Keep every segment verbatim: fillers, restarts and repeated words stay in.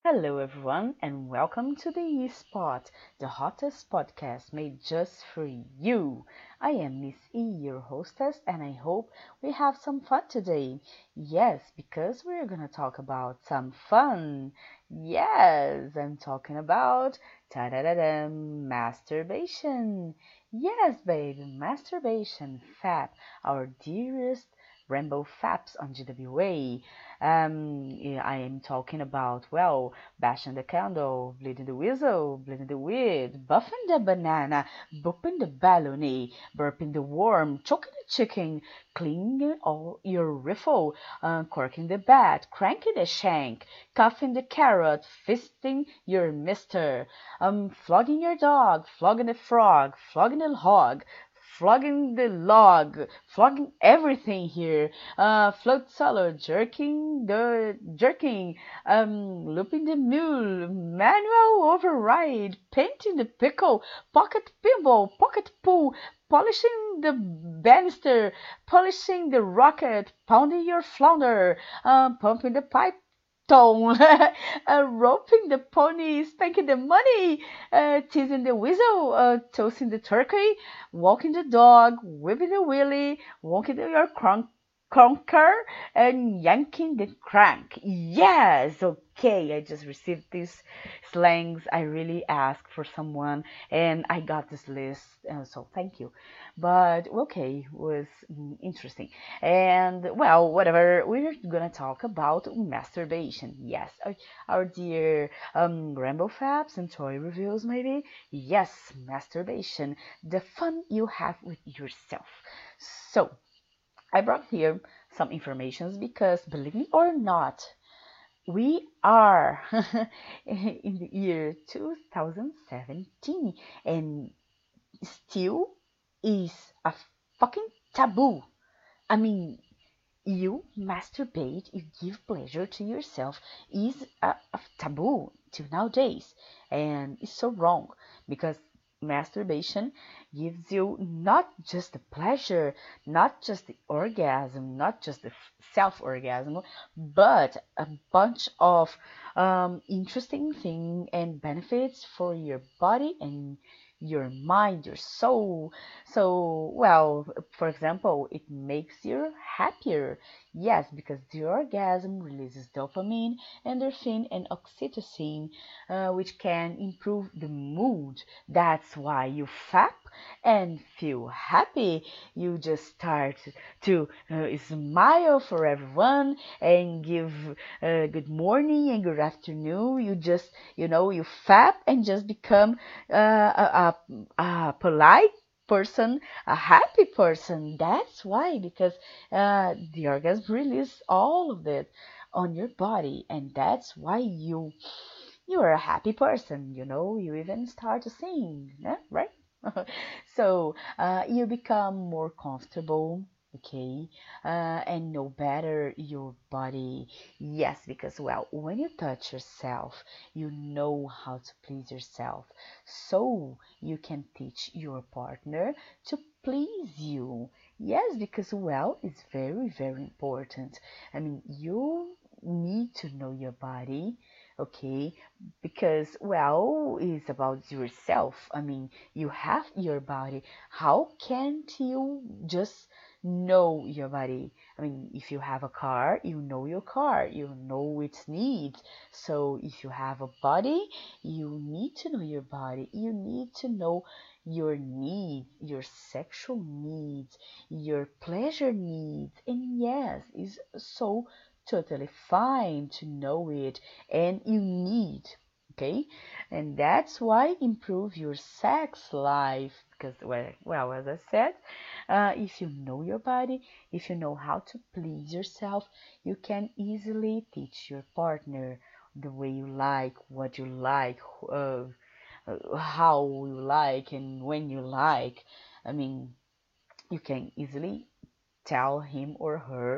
Hello, everyone, and welcome to the E Spot, the hottest podcast made just for you. I am Miss E, your hostess, and I hope we have some fun today. Yes, because we're gonna talk about some fun. Yes, I'm talking about ta-da-da-da, masturbation. Yes, baby, masturbation, fap, our dearest Rainbow Faps on G W A. Um, yeah, I am talking about, well, bashing the candle, bleeding the whistle, bleeding the weed, buffing the banana, booping the baloney, burping the worm, choking the chicken, cleaning all your riffle, uh, corking the bat, cranking the shank, cuffing the carrot, fisting your mister, um, flogging your dog, flogging the frog, flogging the hog, flogging the log, flogging everything here. Uh, float solo, jerking the jerking, um, looping the mule, manual override, painting the pickle, pocket pinball, pocket pool, polishing the banister, polishing the rocket, pounding your flounder, um, pumping the pipe tone, uh, roping the pony, spanking the money, uh, teasing the weasel, uh, toasting the turkey, walking the dog, whipping the willy, walking the, your crunk conquer and yanking the crank. Yes, okay. I just received these slangs. I really asked for someone and I got this list. Uh, so thank you. But okay, was mm, interesting. And well, whatever. We're gonna talk about masturbation. Yes, our, our dear um, Rainbow Fabs and toy reviews, maybe. Yes, masturbation. The fun you have with yourself. So I brought here some informations because, believe me or not, we are in the year two thousand seventeen and still is a fucking taboo. I mean, you masturbate, you give pleasure to yourself is a, a taboo till nowadays, and it's so wrong because masturbation gives you not just the pleasure, not just the orgasm, not just the self orgasm, but a bunch of um, interesting things and benefits for your body and your mind, your soul. So, well, for example, it makes you happier. Yes, because the orgasm releases dopamine, endorphin, and oxytocin, uh, which can improve the mood. That's why you fap and feel happy. You just start to uh, smile for everyone and give uh, good morning and good afternoon. You just, you know, you fap and just become uh, a, a, a polite person, a happy person. That's why, because uh, the orgasm release all of it on your body, and that's why you you are a happy person. You know, you even start to sing, yeah, right? So uh, you become more comfortable, okay, uh, and know better your body. Yes, because well, when you touch yourself, you know how to please yourself, so you can teach your partner to please you. Yes, because well, it's very, very important. I mean, you need to know your body, okay, because well, it's about yourself. I mean, you have your body. How can't you just know your body? I mean, if you have a car, you know your car, you know its needs. So if you have a body, you need to know your body. You need to know your needs, your sexual needs, your pleasure needs. And yes, it's so totally fine to know it, and you need, okay, and that's why improve your sex life because well, well as I said, uh, if you know your body, if you know how to please yourself, you can easily teach your partner the way you like, what you like, uh, uh, how you like, and when you like. I mean, you can easily tell him or her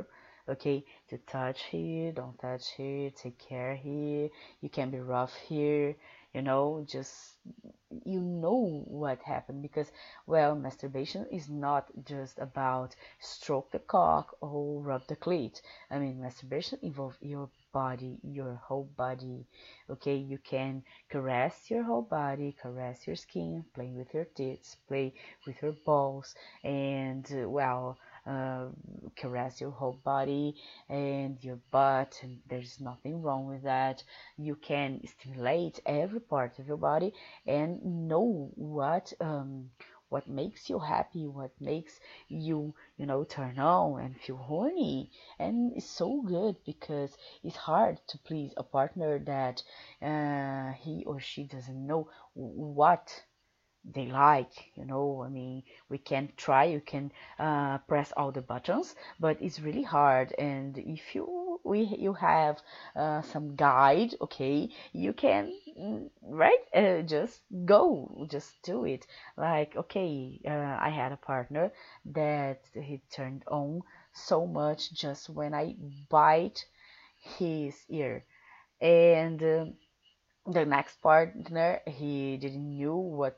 Okay, to touch here, don't touch here, take care here. You can be rough here, you know, just you know what happened because, well, masturbation is not just about stroke the cock or rub the clit. I mean, masturbation involves your body, your whole body. Okay, you can caress your whole body, caress your skin, play with your tits, play with your balls, and uh, well, uh, caress your whole body and your butt, and there's nothing wrong with that. You can stimulate every part of your body and know what um, what makes you happy, what makes you, you know, turn on and feel horny. And it's so good because it's hard to please a partner that uh, he or she doesn't know what they like, you know. I mean, we can try, you can uh, press all the buttons, but it's really hard. And if you we you have uh, some guide, okay, you can mm, right, uh, just go, just do it. Like, okay, uh, I had a partner that he turned on so much just when I bite his ear, and um the next partner, he didn't knew what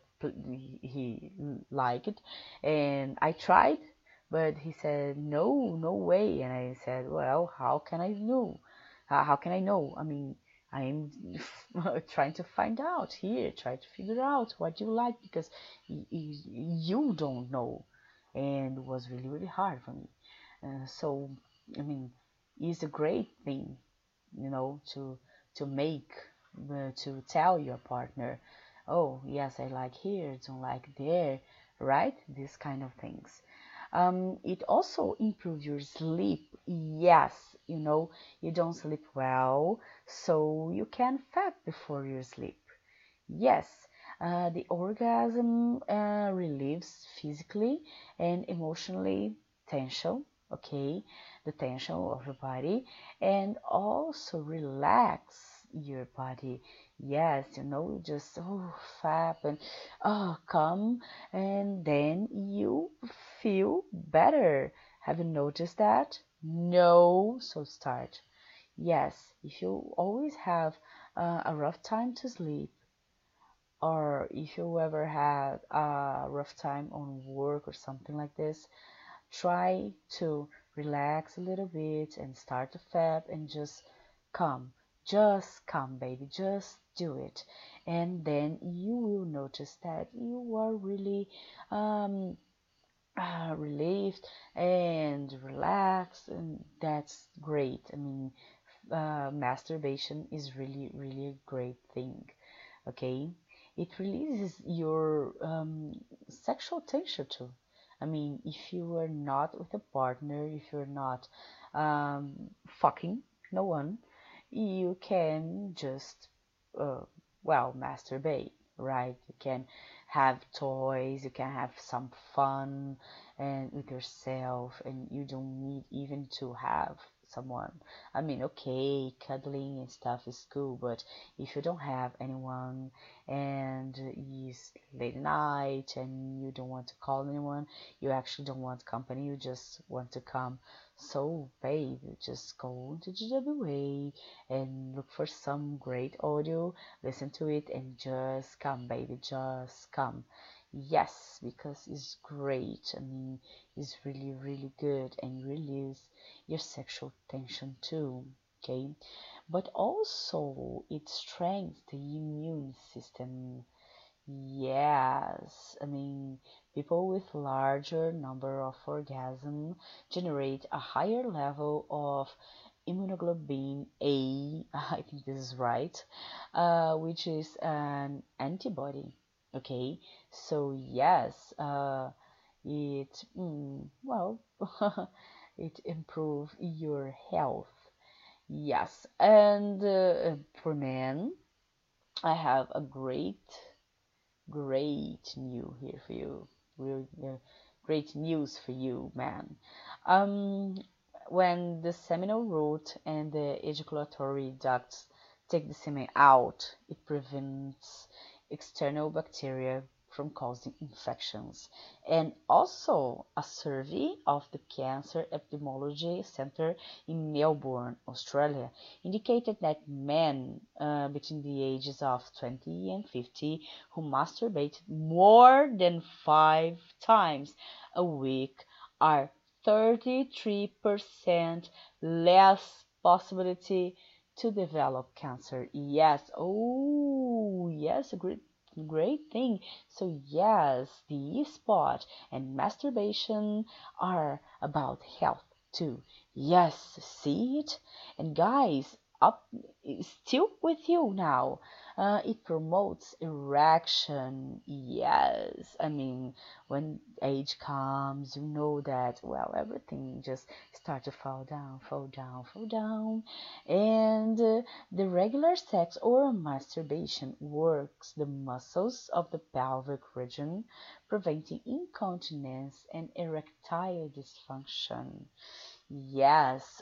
he liked, and I tried, but he said no, no way. And I said, well, how can I know? How, how can I know? I mean, I'm trying to find out here, try to figure out what you like because y- y- you don't know, and it was really, really hard for me. Uh, so, I mean, it's a great thing, you know, to to make uh, to tell your partner, oh yes, I like here, don't like there, right? These kind of things. Um, it also improves your sleep. Yes, you know, you don't sleep well, so you can fap before you sleep. Yes, uh, the orgasm uh, relieves physically and emotionally tension, okay, the tension of your body, and also relax your body. Yes, you know, just oh, fap and oh, come, and then you feel better. Have you noticed that? No, so start. Yes, if you always have uh, a rough time to sleep, or if you ever had a rough time on work or something like this, try to relax a little bit and start to fab and just come. Just come, baby. Just do it. And then you will notice that you are really um, uh, relieved and relaxed, and that's great. I mean, uh, masturbation is really, really a great thing. Okay, it releases your um, sexual tension too. I mean, if you are not with a partner, if you're not um, fucking no one, you can just uh, well, masturbate, right? You can have toys, you can have some fun and with yourself, and you don't need even to have someone. I mean, okay, cuddling and stuff is cool, but if you don't have anyone and it's late at night and you don't want to call anyone, you actually don't want company, you just want to come. So, babe, just go to G W A and look for some great audio, listen to it, and just come, baby, just come. Yes, because it's great. I mean, it's really, really good and release your sexual tension too. Okay, but also it strengthens the immune system. Yes, I mean, people with larger number of orgasm generate a higher level of immunoglobulin A, I think this is right, uh, which is an antibody. Okay, so yes, uh, it, mm, well, it improve your health. Yes, and uh, for men, I have a great great news here for you. Real, uh, great news for you, man. Um, when the seminal root and the ejaculatory ducts take the semen out, it prevents external bacteria from causing infections. And also, a survey of the Cancer Epidemiology Center in Melbourne, Australia, indicated that men uh, between the ages of twenty and fifty who masturbate more than five times a week are thirty-three percent less possibility to develop cancer. Yes. Oh, yes, a great great thing. So yes, the e-sport and masturbation are about health too. Yes, see it? And guys, up still with you now. Uh, it promotes erection. Yes, I mean, when age comes, you know that, well, everything just start to fall down, fall down, fall down. And uh, the regular sex or masturbation works the muscles of the pelvic region, preventing incontinence and erectile dysfunction. Yes,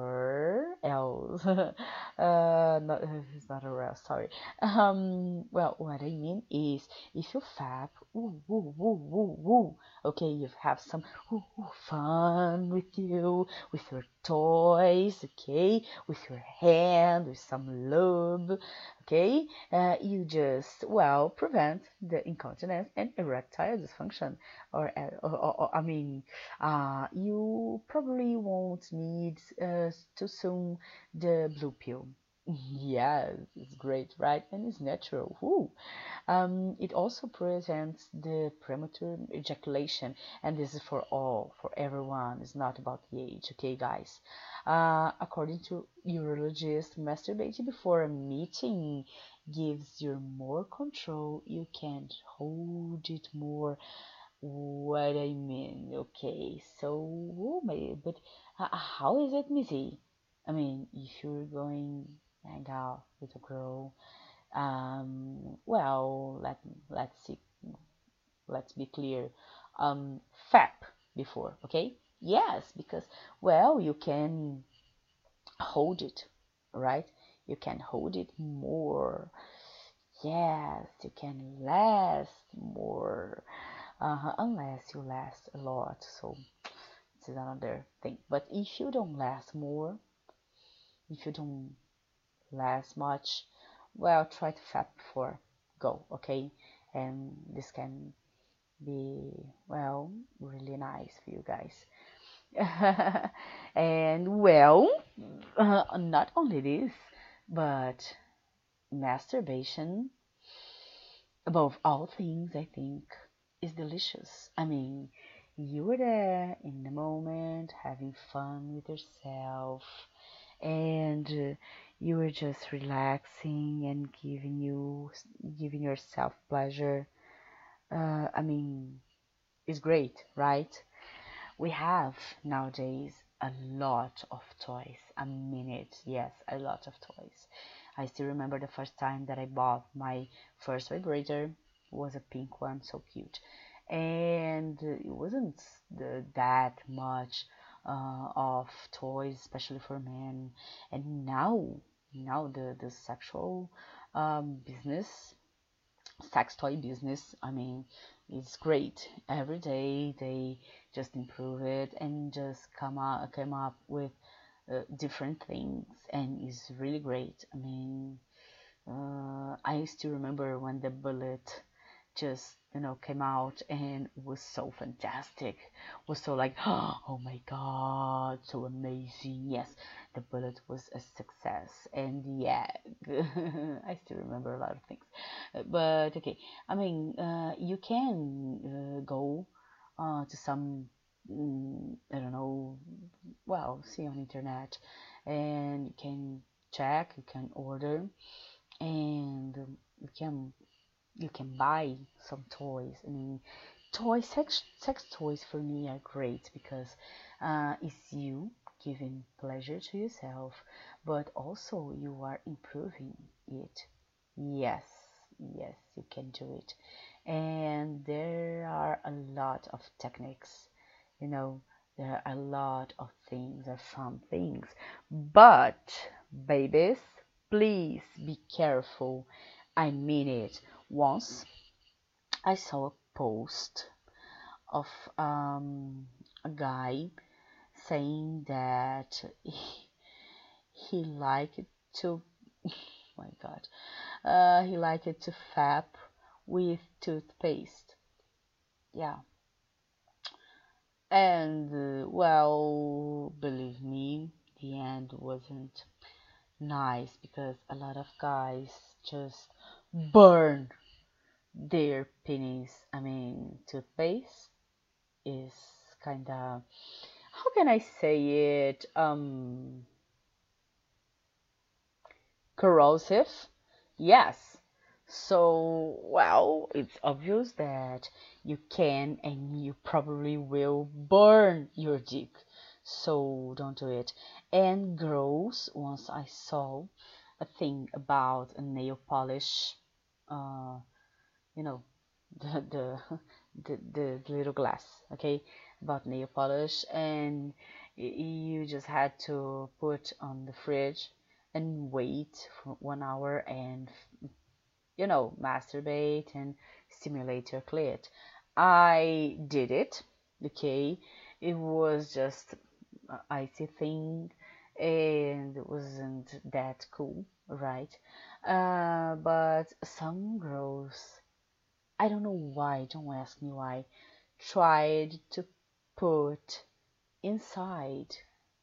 or else. uh, not, it's not or else, sorry. Um, well, what I mean is, if you fap, woo, woo, woo, woo, woo, okay, you have some woo, woo, fun with you, with your toys, okay, with your hand, with some lube, okay, uh, you just, well, prevent the incontinence and erectile dysfunction, or, uh, or, or, or I mean, uh, you probably won't need uh, to soon the blue pill. Yes, it's great, right? And it's natural. Woo. Um, it also prevents the premature ejaculation, and this is for all, for everyone. It's not about the age, okay, guys? Uh, according to urologist, masturbating before a meeting gives you more control. You can hold it more. What I mean, okay, so, oh my, but uh, how is it, Missy? I mean, if you're going hang out with a girl, um, well, let let's see, let's be clear, um, fap before, okay? Yes, because well, you can hold it, right? You can hold it more. Yes, you can last more. Uh, unless you last a lot, so this is another thing. But if you don't last more, if you don't last much, well, try to fat before go, okay? And this can be, well, really nice for you guys. And well, uh, not only this, but masturbation, above all things, I think, is delicious. I mean, you were there in the moment, having fun with yourself, and uh, you were just relaxing and giving you giving yourself pleasure. Uh, I mean, it's great, right? We have nowadays a lot of toys. A minute, yes, a lot of toys. I still remember the first time that I bought my first vibrator. It was a pink one, so cute. And it wasn't the, that much uh, of toys, especially for men. And now, now the, the sexual um, business, sex toy business, I mean, it's great. Every day they just improve it and just come up come up with uh, different things, and it's really great. I mean, uh, I still remember when the bullet just, you know, came out and was so fantastic, was so like, oh my god, so amazing. Yes, the bullet was a success, and yeah, I still remember a lot of things. Uh, but okay, I mean, uh, you can uh, go uh, to some, mm, I don't know, well, see on internet, and you can check, you can order, and um, you can you can buy some toys. I mean, toy sex sex toys for me are great because uh, it's you giving pleasure to yourself, but also you are improving it. Yes, yes, you can do it. And there are a lot of techniques, you know, there are a lot of things, are fun things. But, babies, please be careful. I mean it. Once I saw a post of um, a guy saying that he, he liked to, oh my God, uh, he liked to fap with toothpaste. Yeah, and uh, well, believe me, the end wasn't nice because a lot of guys just burn their penis. I mean, toothpaste is kind of, how can I say it? Um, corrosive. Yes. So, well, it's obvious that you can and you probably will burn your dick. So don't do it. And gross, once I saw a thing about a nail polish, uh, you know, the the the, the little glass, okay, about nail polish, and you just had to put on the fridge and wait for one hour, and you know, masturbate and stimulate your clit. I did it, okay. It was just a icy thing, and it wasn't that cool, right? Uh, but some girls, I don't know why, don't ask me why, tried to put inside,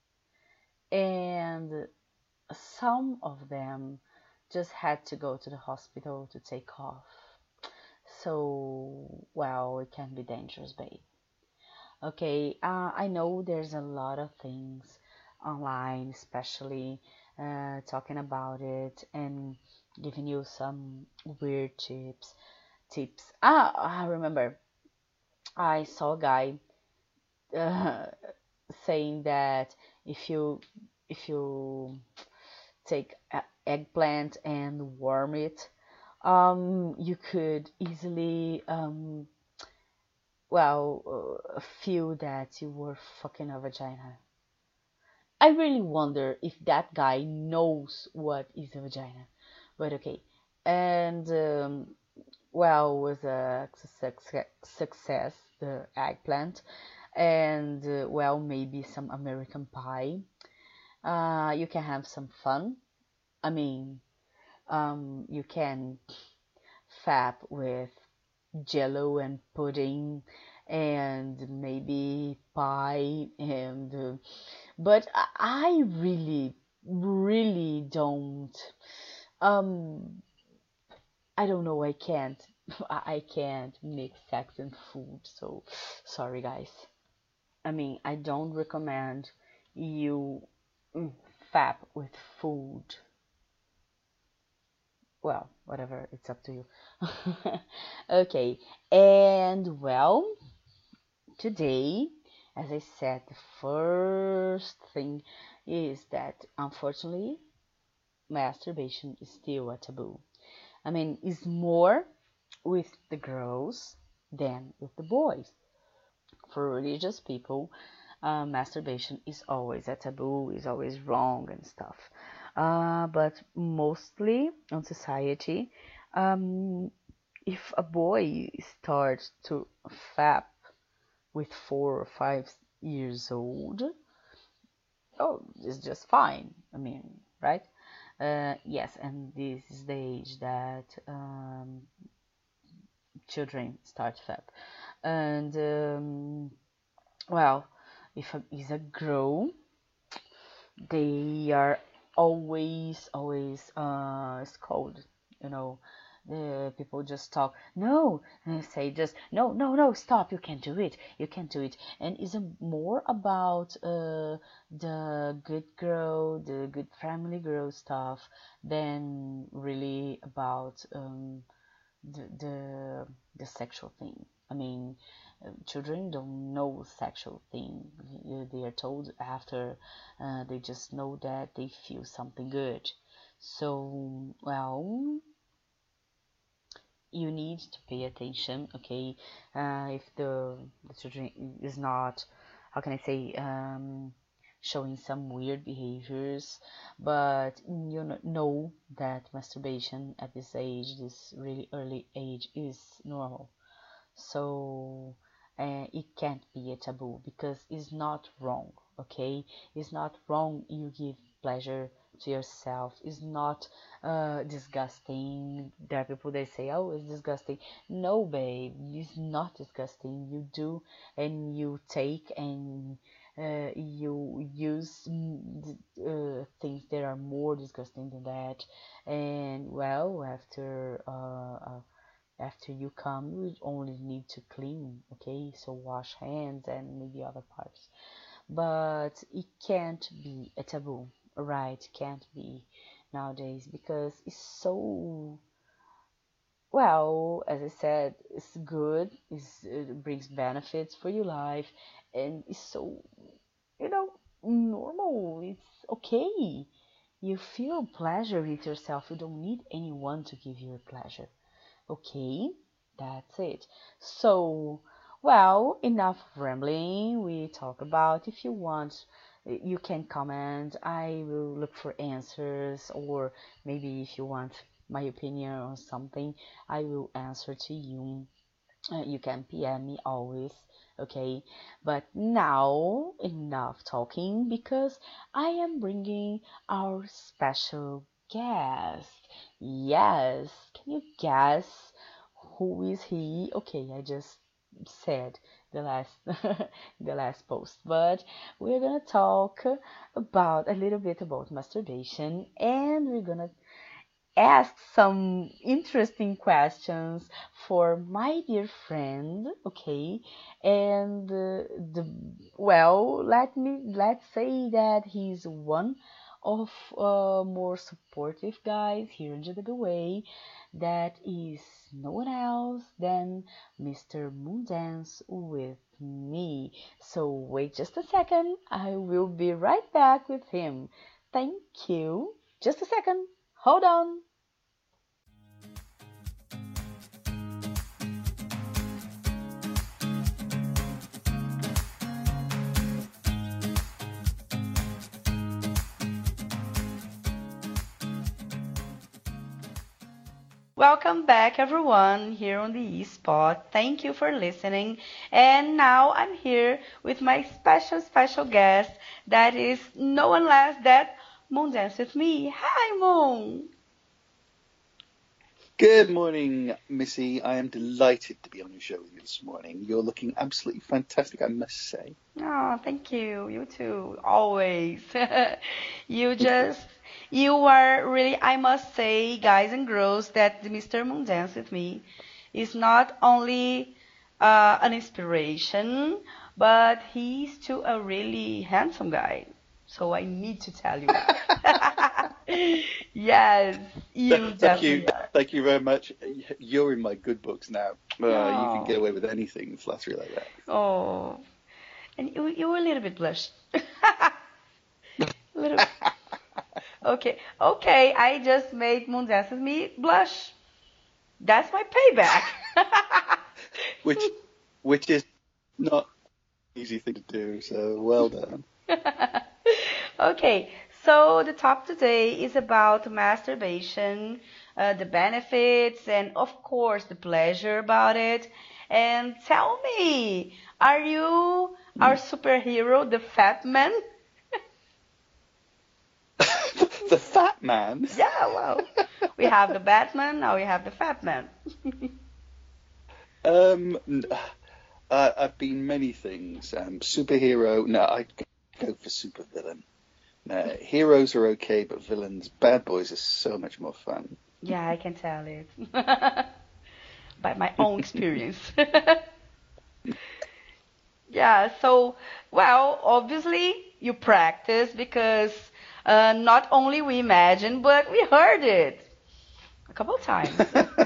and some of them just had to go to the hospital to take off. So, well, it can be dangerous, babe. Okay, uh, I know there's a lot of things online, especially uh, talking about it and giving you some weird tips. Tips. Ah, I remember. I saw a guy uh, saying that if you if you take a eggplant and warm it, um, you could easily um, well uh, feel that you were fucking a vagina. I really wonder if that guy knows what is a vagina. But okay, and um, well, was a success, success the eggplant, and uh, well, maybe some American pie. Uh, you can have some fun. I mean, um, you can fap with jello and pudding and maybe pie and uh, but I I really really don't um I don't know, I can't I I can't mix sex and food, so sorry guys. I mean, I don't recommend you mm, fap with food. Well, whatever, it's up to you. Okay, and well, today, as I said, the first thing is that unfortunately, masturbation is still a taboo. I mean, it's more with the girls than with the boys. For religious people, uh, masturbation is always a taboo, is always wrong and stuff. Uh, but mostly on society, um, if a boy starts to fap with four or five years old, oh, it's just fine. I mean, right? Uh, yes, and this is the age that um, children start fap. And um, well, if a, is a girl, they are always, always uh, scolded. You know, the people just talk. No, and they say just no, no, no. Stop! You can't do it. You can't do it. And it's a, more about uh, the good girl, the good family girl stuff than really about um, the the the sexual thing. I mean, uh, children don't know sexual thing. They are told after. Uh, they just know that they feel something good. So, well, you need to pay attention. Okay, uh, if the the children is not, how can I say, um, showing some weird behaviors, but you kn- know that masturbation at this age, this really early age, is normal. So uh, it can't be a taboo because it's not wrong. Okay, it's not wrong. You give pleasure to yourself. It's not uh, disgusting. There are people that say, "Oh, it's disgusting." No, babe, it's not disgusting. You do, and you take, and uh, you use mm, uh, things that are more disgusting than that. And well, after uh, uh, after you come, you only need to clean, okay? So wash hands and maybe other parts. But it can't be a taboo, right? Can't be nowadays because it's so, well, as I said, it's good, it's, it brings benefits for your life, and it's so, you know, normal. It's okay. You feel pleasure with yourself. You don't need anyone to give you a pleasure. Okay, that's it. So, well, enough rambling. We talk about, if you want, you can comment. I will look for answers, or maybe if you want my opinion on something, I will answer to you. Uh, you can P M me always, okay? But now, enough talking because I am bringing our special guest. Yes, can you guess who is he? Okay, I just said the last the last post, but we're gonna talk about a little bit about masturbation, and we're gonna ask some interesting questions for my dear friend, okay? And uh, the well, let me let's say that he's one of uh, more supportive guys here in J W A. That is no one else than mister Moondance with me. So wait just a second. I will be right back with him. Thank you. Just a second. Hold on. Welcome back, everyone, here on the E Spot. Thank you for listening. And now I'm here with my special, special guest that is no one less than Moon Dance with me. Hi, Moon. Good morning, Missy. I am delighted to be on your show with you this morning. You're looking absolutely fantastic, I must say. Oh, thank you. You too. Always. You just, you are really, I must say, guys and girls, that the mister Moon Dance with me is not only uh, an inspiration, but he's too a really handsome guy. So I need to tell you. Yes, you Thank you. definitely are. Thank you very much. You're in my good books now. Uh, you can get Oh, away with anything, flattery like that. oh, and you, you were a little bit blush. A little. Okay, okay. I just made Moon Dance with me blush. That's my payback. which, which is not an easy thing to do, so well done. Okay, so the talk today is about masturbation, uh, the benefits, and of course the pleasure about it. And tell me, are you our superhero, the Fat Man? The fat man. Yeah, well, we have the Batman, now we have the Fat Man. um, uh, I've been many things. Um, superhero. No, I'd go for supervillain. Uh, heroes are okay, but villains, bad boys are so much more fun. Yeah, I can tell it by my own experience. Yeah, so, well, obviously you practice because uh, not only we imagined, but we heard it a couple of times.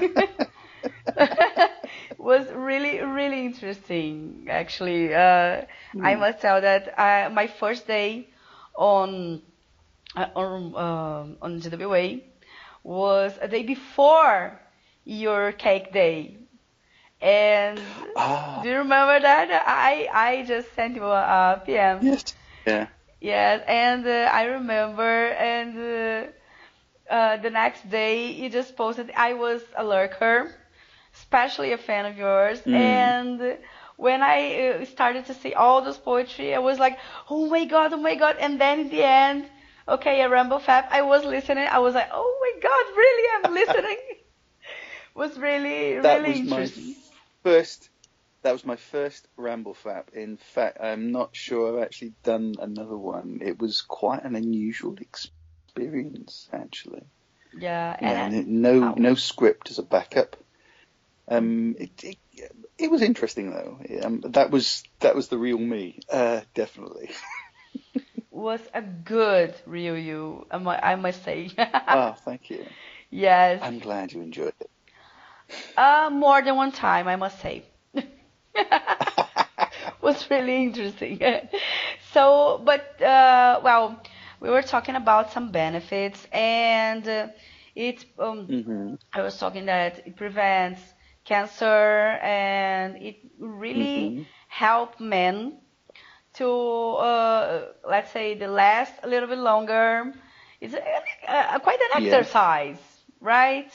Was really, really interesting, actually. Uh, I Hmm. must tell that I, my first day on uh, on um, on G W A was a day before your cake day. And Ah, do you remember that? I I just sent you a, P M. yes. Yeah. Yes, and uh, I remember, and uh, uh, the next day you just posted I was a lurker, especially a fan of yours. Mm. And when I uh, started to see all this poetry, I was like, oh my God, oh my God. And then in the end, okay, a Ramble Fab, I was listening. I was like, oh my God, really, I'm listening. Was really, That really was my interesting. first. That was my first Ramble Fap. In fact, I'm not sure I've actually done another one. It was quite an unusual experience, actually. Yeah, You and know, I, n- no how? no script as a backup. Um, Mhm. it, it it was interesting though. Um, that was that was the real me, uh, definitely. Was a good real you, I mu- I must say. Oh, thank you. Yes. I'm glad you enjoyed Uh, more than one time, I must say. it. Was really interesting. So, but uh, well, we were talking about some benefits, and uh, it um, hmm I was talking that it prevents cancer, and it really hmm help men to uh, let's say the last a little bit longer. It's a, a, quite an Yeah, exercise, right?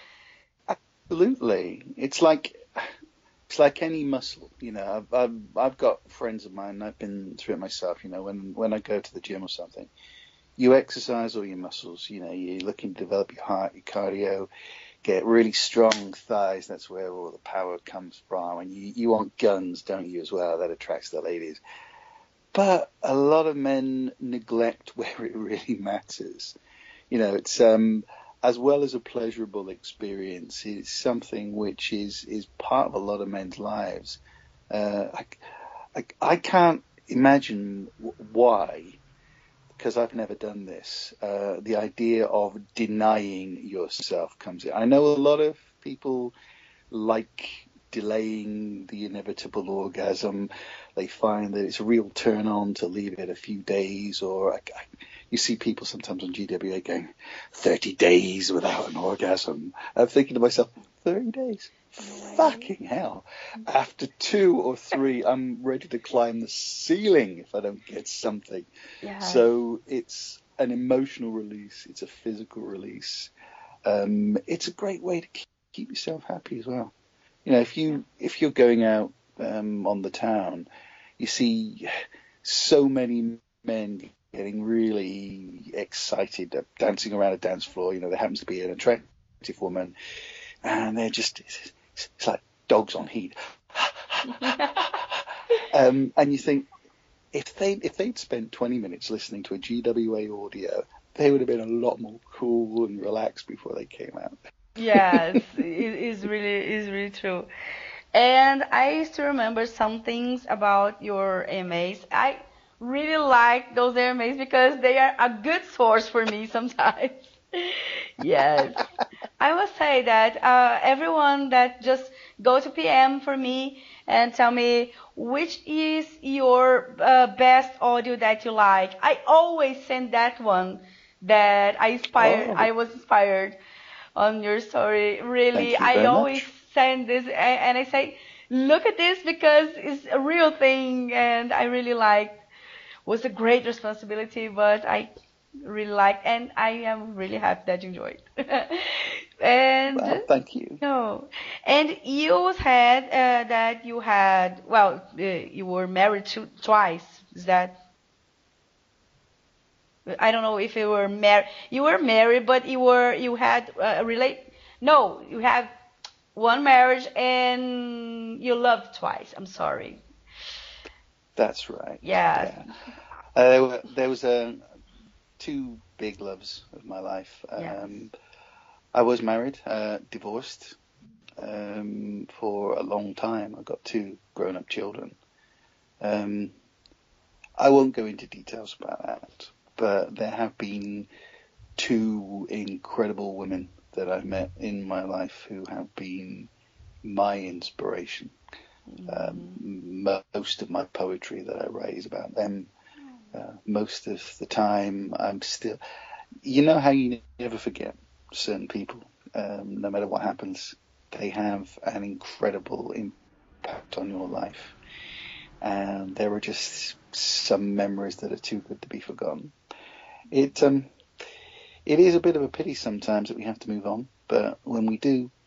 absolutely. It's like it's like any muscle, you know. I've, I've I've got friends of mine. I've been through it myself. You know, when when I go to the gym or something, you exercise all your muscles. You know, you're looking to develop your heart, your cardio, get really strong thighs. That's where all the power comes from. And you you want guns, don't you, as well? That attracts the ladies. But a lot of men neglect where it really matters. You know, it's um as well as a pleasurable experience, it's something which is is part of a lot of men's lives. Uh, I, I, I can't imagine why, because I've never done this. Uh, the idea of denying yourself comes in. I know a lot of people like delaying the inevitable orgasm. They find that it's a real turn on to leave it a few days, or I, I, you see people sometimes on G W A going thirty days without an orgasm. I'm thinking to myself, thirty days? No way. Fucking hell. After two or three, I'm ready to climb the ceiling if I don't get something. Yes. So it's an emotional release, it's a physical release. Um, it's a great way to keep yourself happy as well. You know, if Yeah. you if you're going out um, on the town, you see so many men getting really excited, uh, dancing around a dance floor. You know, there happens to be an attractive woman, and they're just it's, it's like dogs on heat. um, and you think if they if they'd spent twenty minutes listening to a G W A audio, they would have been a lot more cool and relaxed before they came out. Yes, it is really is really true. And I used to remember some things about your A M As. I really like those A M As because they are a good source for me sometimes. Yes. I must say that uh, everyone that just go to P M for me and tell me which is your uh, best audio that you like. I always send that one that I inspired. I Oh, was inspired on your story. Really, thank you I very always much. send this a- and I say, look at this because it's a real thing and I really like. Was a great responsibility, but I really like and I am really happy that you enjoyed. And Well, thank you. no, and you said uh, that you had well, uh, you were married to, twice. Is that I don't know if you were married. You were married, but you were you had uh, a relate. No, you have one marriage and you loved twice. I'm sorry. That's right. Yes. Yeah. Uh, there, were, there was uh, two big loves of my life. Yes. Um, I was married, uh, divorced um, for a long time. I got two grown-up children. Um, I won't go into details about that, but there have been two incredible women that I've met in my life who have been my inspiration. Um, Mhm. most of my poetry that I write is about them. Uh, most of the time, I'm still. You know how you never forget certain people, um, no matter what happens. They have an incredible impact on your life, and there are just some memories that are too good to be forgotten. It um, it is a bit of a pity sometimes that we have to move on, but when we do,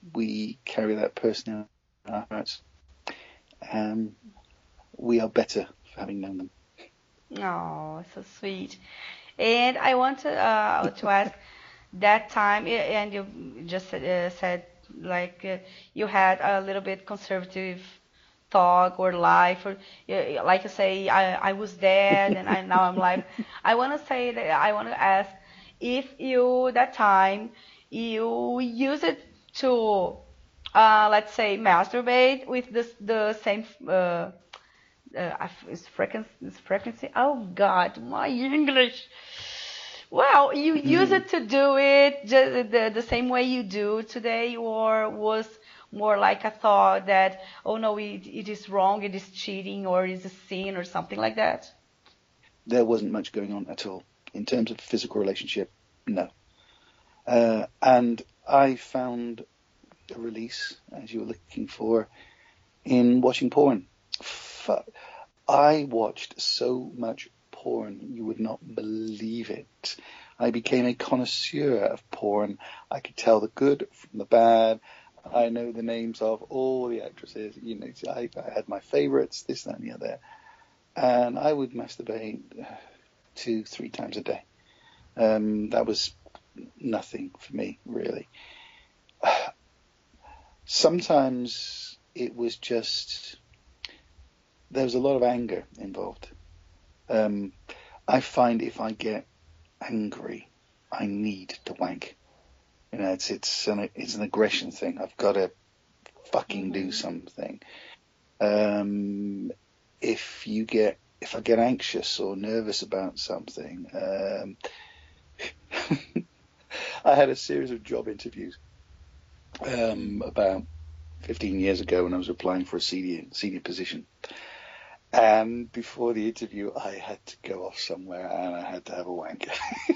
we carry that person in our hearts. Um, we are better for having known them. Oh, so sweet. And I want to uh, to ask that time, eh, and you just uh, said like uh, you had a little bit conservative talk or life, or uh, like you say, I I was dead and I now I'm alive. I want to say that I want to ask if you that time you use it to uh, let's say masturbate with this the same uh, uh, is frequency, is frequency. Oh God, my English. Well, you use Mm. it to do it just the, the same way you do today, or was more like a thought that, oh no, it, it is wrong, it is cheating, or it is a sin, or something like that? There wasn't much going on at all in terms of physical relationship. No. Uh, and I found a release, as you were looking for, in watching porn. I watched so much porn, you would not believe it. I became a connoisseur of porn. I could tell the good from the bad. I know the names of all the actresses. You know, I, I had my favorites, this, that, and the other. And I would masturbate two, three times a day. Um, that was nothing for me, really. Sometimes it was just, there was a lot of anger involved. Um, I find if I get angry, I need to wank. You know, it's it's an it's an aggression thing. I've got to fucking do something. Um, if you get if I get anxious or nervous about something, um, I had a series of job interviews um, about fifteen years ago when I was applying for a senior senior position. And before the interview, I had to go off somewhere and I had to have a wank.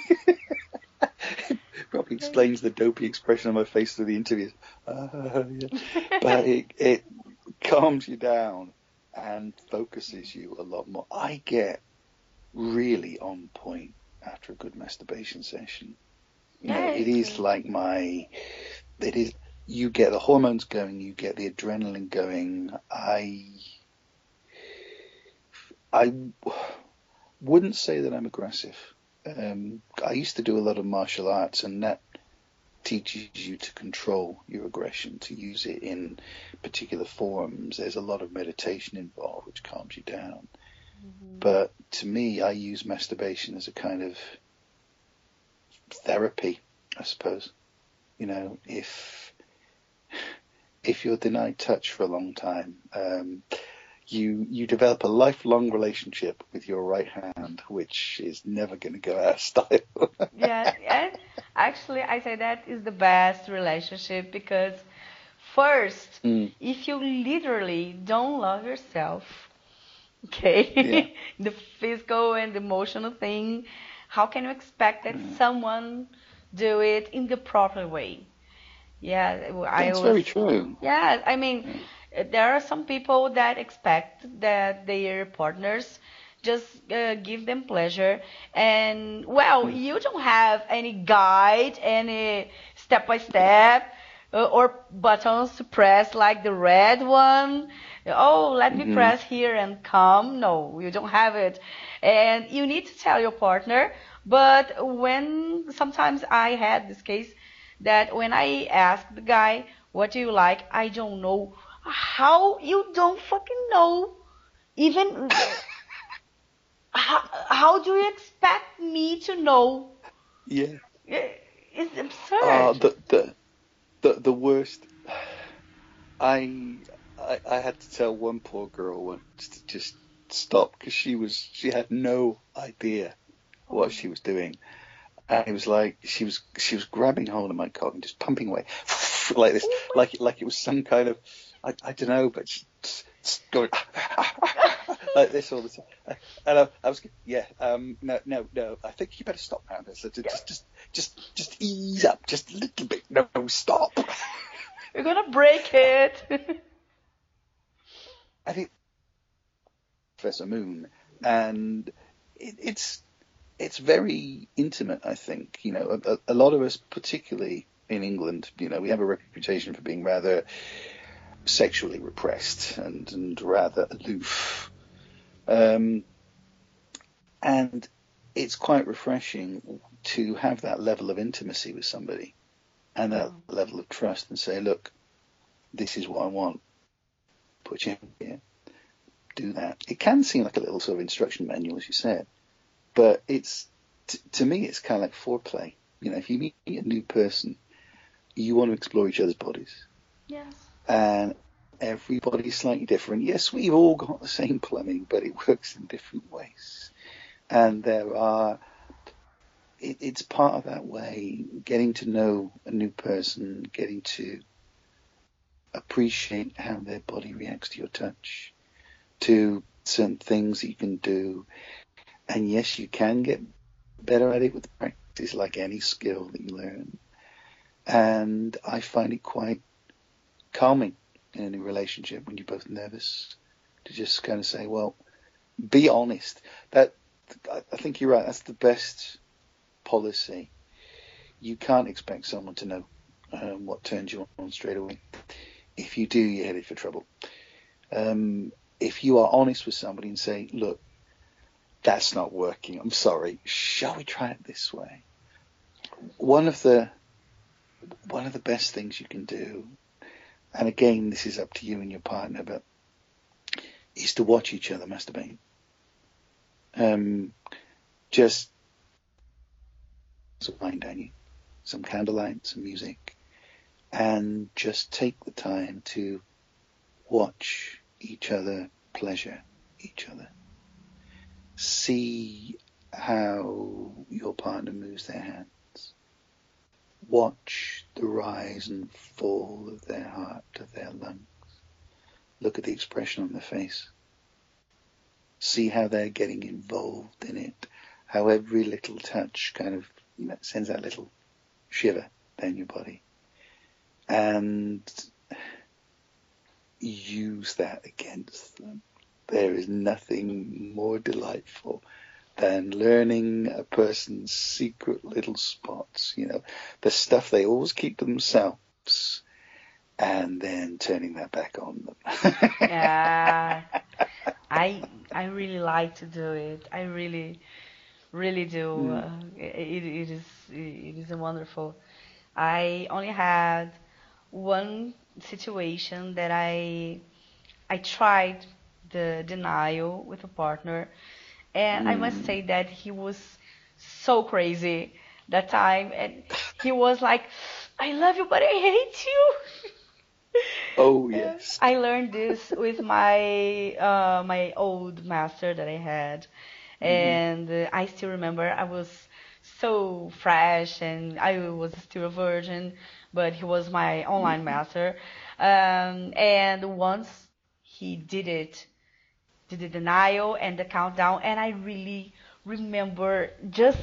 It probably explains the dopey expression on my face through the interview. Uh, yeah. But it, it calms you down and focuses you a lot more. I get really on point after a good masturbation session. You know, it is like my, it is, you get the hormones going, you get the adrenaline going. I... I wouldn't say that I'm aggressive. Um, I used to do a lot of martial arts, and that teaches you to control your aggression, to use it in particular forms. There's a lot of meditation involved, which calms you down. Mm-hmm. But to me, I use masturbation as a kind of therapy, I suppose. You know, if if you're denied touch for a long time, um, You you develop a lifelong relationship with your right hand, which is never going to go out of style. Yeah, and actually, I say that is the best relationship because first, mm. if you literally don't love yourself, okay, yeah. the physical and emotional thing, how can you expect that mm. someone do it in the proper way? Yeah, I That's was, very true. Yeah, I mean. Mm. There are some people that expect that their partners just uh, give them pleasure. And, well, mm. you don't have any guide, any step-by-step, uh, or buttons to press like the red one. Oh, let mm-hmm. me press here and come. No, you don't have it. And you need to tell your partner. But when sometimes I had this case that when I asked the guy, what do you like? I don't know. How you don't fucking know? Even how, how do you expect me to know? Yeah, it's absurd. Uh, the the the the worst. I, I I had to tell one poor girl once to just stop because she was she had no idea what she was doing, and it was like she was she was grabbing hold of my cock and just pumping away like this, like like it was some kind of. I, I don't know, but just, just going like this all the time. And I, I was, yeah, um, no, no, no. I think you better stop now. So just, just, just, just ease up, just a little bit. No, stop. You're gonna break it. I think Professor Moon, and it, it's, it's very intimate. I think you know a, a lot of us, particularly in England, you know, we have a reputation for being rather sexually repressed and, and rather aloof. Um, and it's quite refreshing to have that level of intimacy with somebody and that Mm. level of trust and say, look, this is what I want. Put your hand here. Do that. It can seem like a little sort of instruction manual, as you said, but it's, t- to me, it's kind of like foreplay. You know, if you meet a new person, you want to explore each other's bodies. Yes. And everybody's slightly different. Yes, we've all got the same plumbing, but it works in different ways. And there are, it, it's part of that way, getting to know a new person, getting to appreciate how their body reacts to your touch, to certain things that you can do. And yes, you can get better at it with practice, like any skill that you learn. And I find it quite calming in a new relationship when you're both nervous to just kind of say, well, be honest. That, I think you're right. That's the best policy. You can't expect someone to know um, what turns you on straight away. If you do, you're headed for trouble. Um, if you are honest with somebody and say, look, that's not working. I'm sorry. Shall we try it this way? One of the one of the best things you can do, and again, this is up to you and your partner, but is to watch each other masturbate. Um, just some wine down you, some candlelight, some music, and just take the time to watch each other pleasure each other. See how your partner moves their hands. Watch the rise and fall of their heart, of their lungs. Look at the expression on their face. See how they're getting involved in it. How every little touch kind of, you know, sends that little shiver down your body. And use that against them. There is nothing more delightful than learning a person's secret little spots, you know, the stuff they always keep to themselves, and then turning that back on them. Yeah. I I really like to do it. I really really do. Mm, Uh, it, it is it is a wonderful. I only had one situation that I I tried the denial with a partner, and I must mm. say that he was so crazy that time, and he was like, "I love you, but I hate you." Oh, Uh, yes. I learned this with my uh, my old master that I had, Hmm. and uh, I still remember I was so fresh and I was still a virgin, but he was my online master. Um, and once he did it, did the denial and the countdown, and I really remember just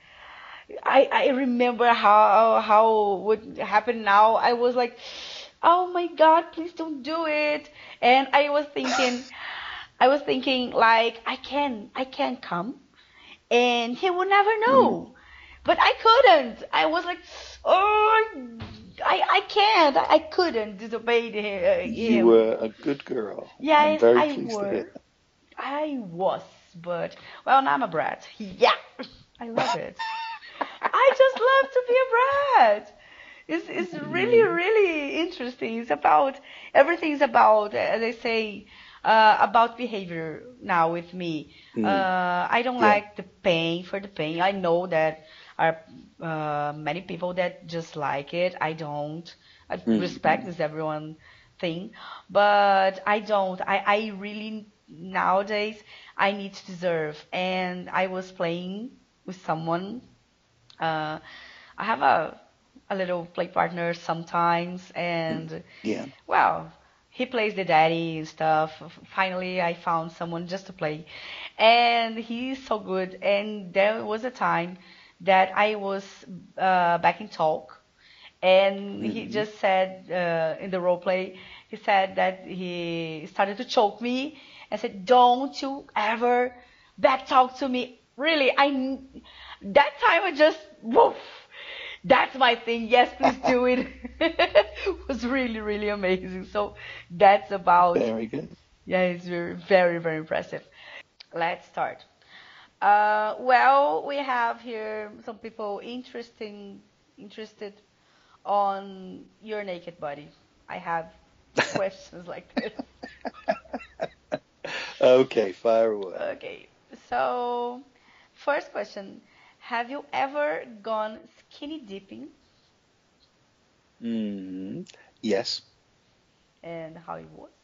I I remember how how would happen now. I was like, oh my God, please don't do it. And I was thinking, I was thinking like I can I can come and he would never Mm. know. But I couldn't. I was like, oh, I I can't. I couldn't disobey the- You him. were a good girl. I'm Yes, very I pleased to hear were. I was, but well, now I'm a brat. Yeah, I love it. I just love to be a brat. It's it's that. really Mm. really interesting. It's about everything's about, as I say, uh, about behavior now with me. Mm. Uh, I don't Yeah. like the pain for the pain. I know that are uh, many people that just like it. I don't. I respect Mm. this everyone thing, but I don't. I I really nowadays I need to deserve. And I was playing with someone. uh, I have a a little play partner sometimes, Mm. and Yeah. well, he plays the daddy and stuff. Finally, I found someone just to play, and he's so good. And there was a time that I was uh, back in talk, and he Mm. just said uh, in the role play, he said that he started to choke me and said, "Don't you ever back talk to me." Really, I that time I just woof. That's my thing. Yes, please do it. It was really, really amazing. So that's about, Very good. yeah, it's very, very, very impressive. Let's start. Uh, well, we have here some people interesting, interested on your naked body. I have questions like this. Okay, fire away. Okay, so first question: have you ever gone skinny dipping, Mm, yes. and how it was?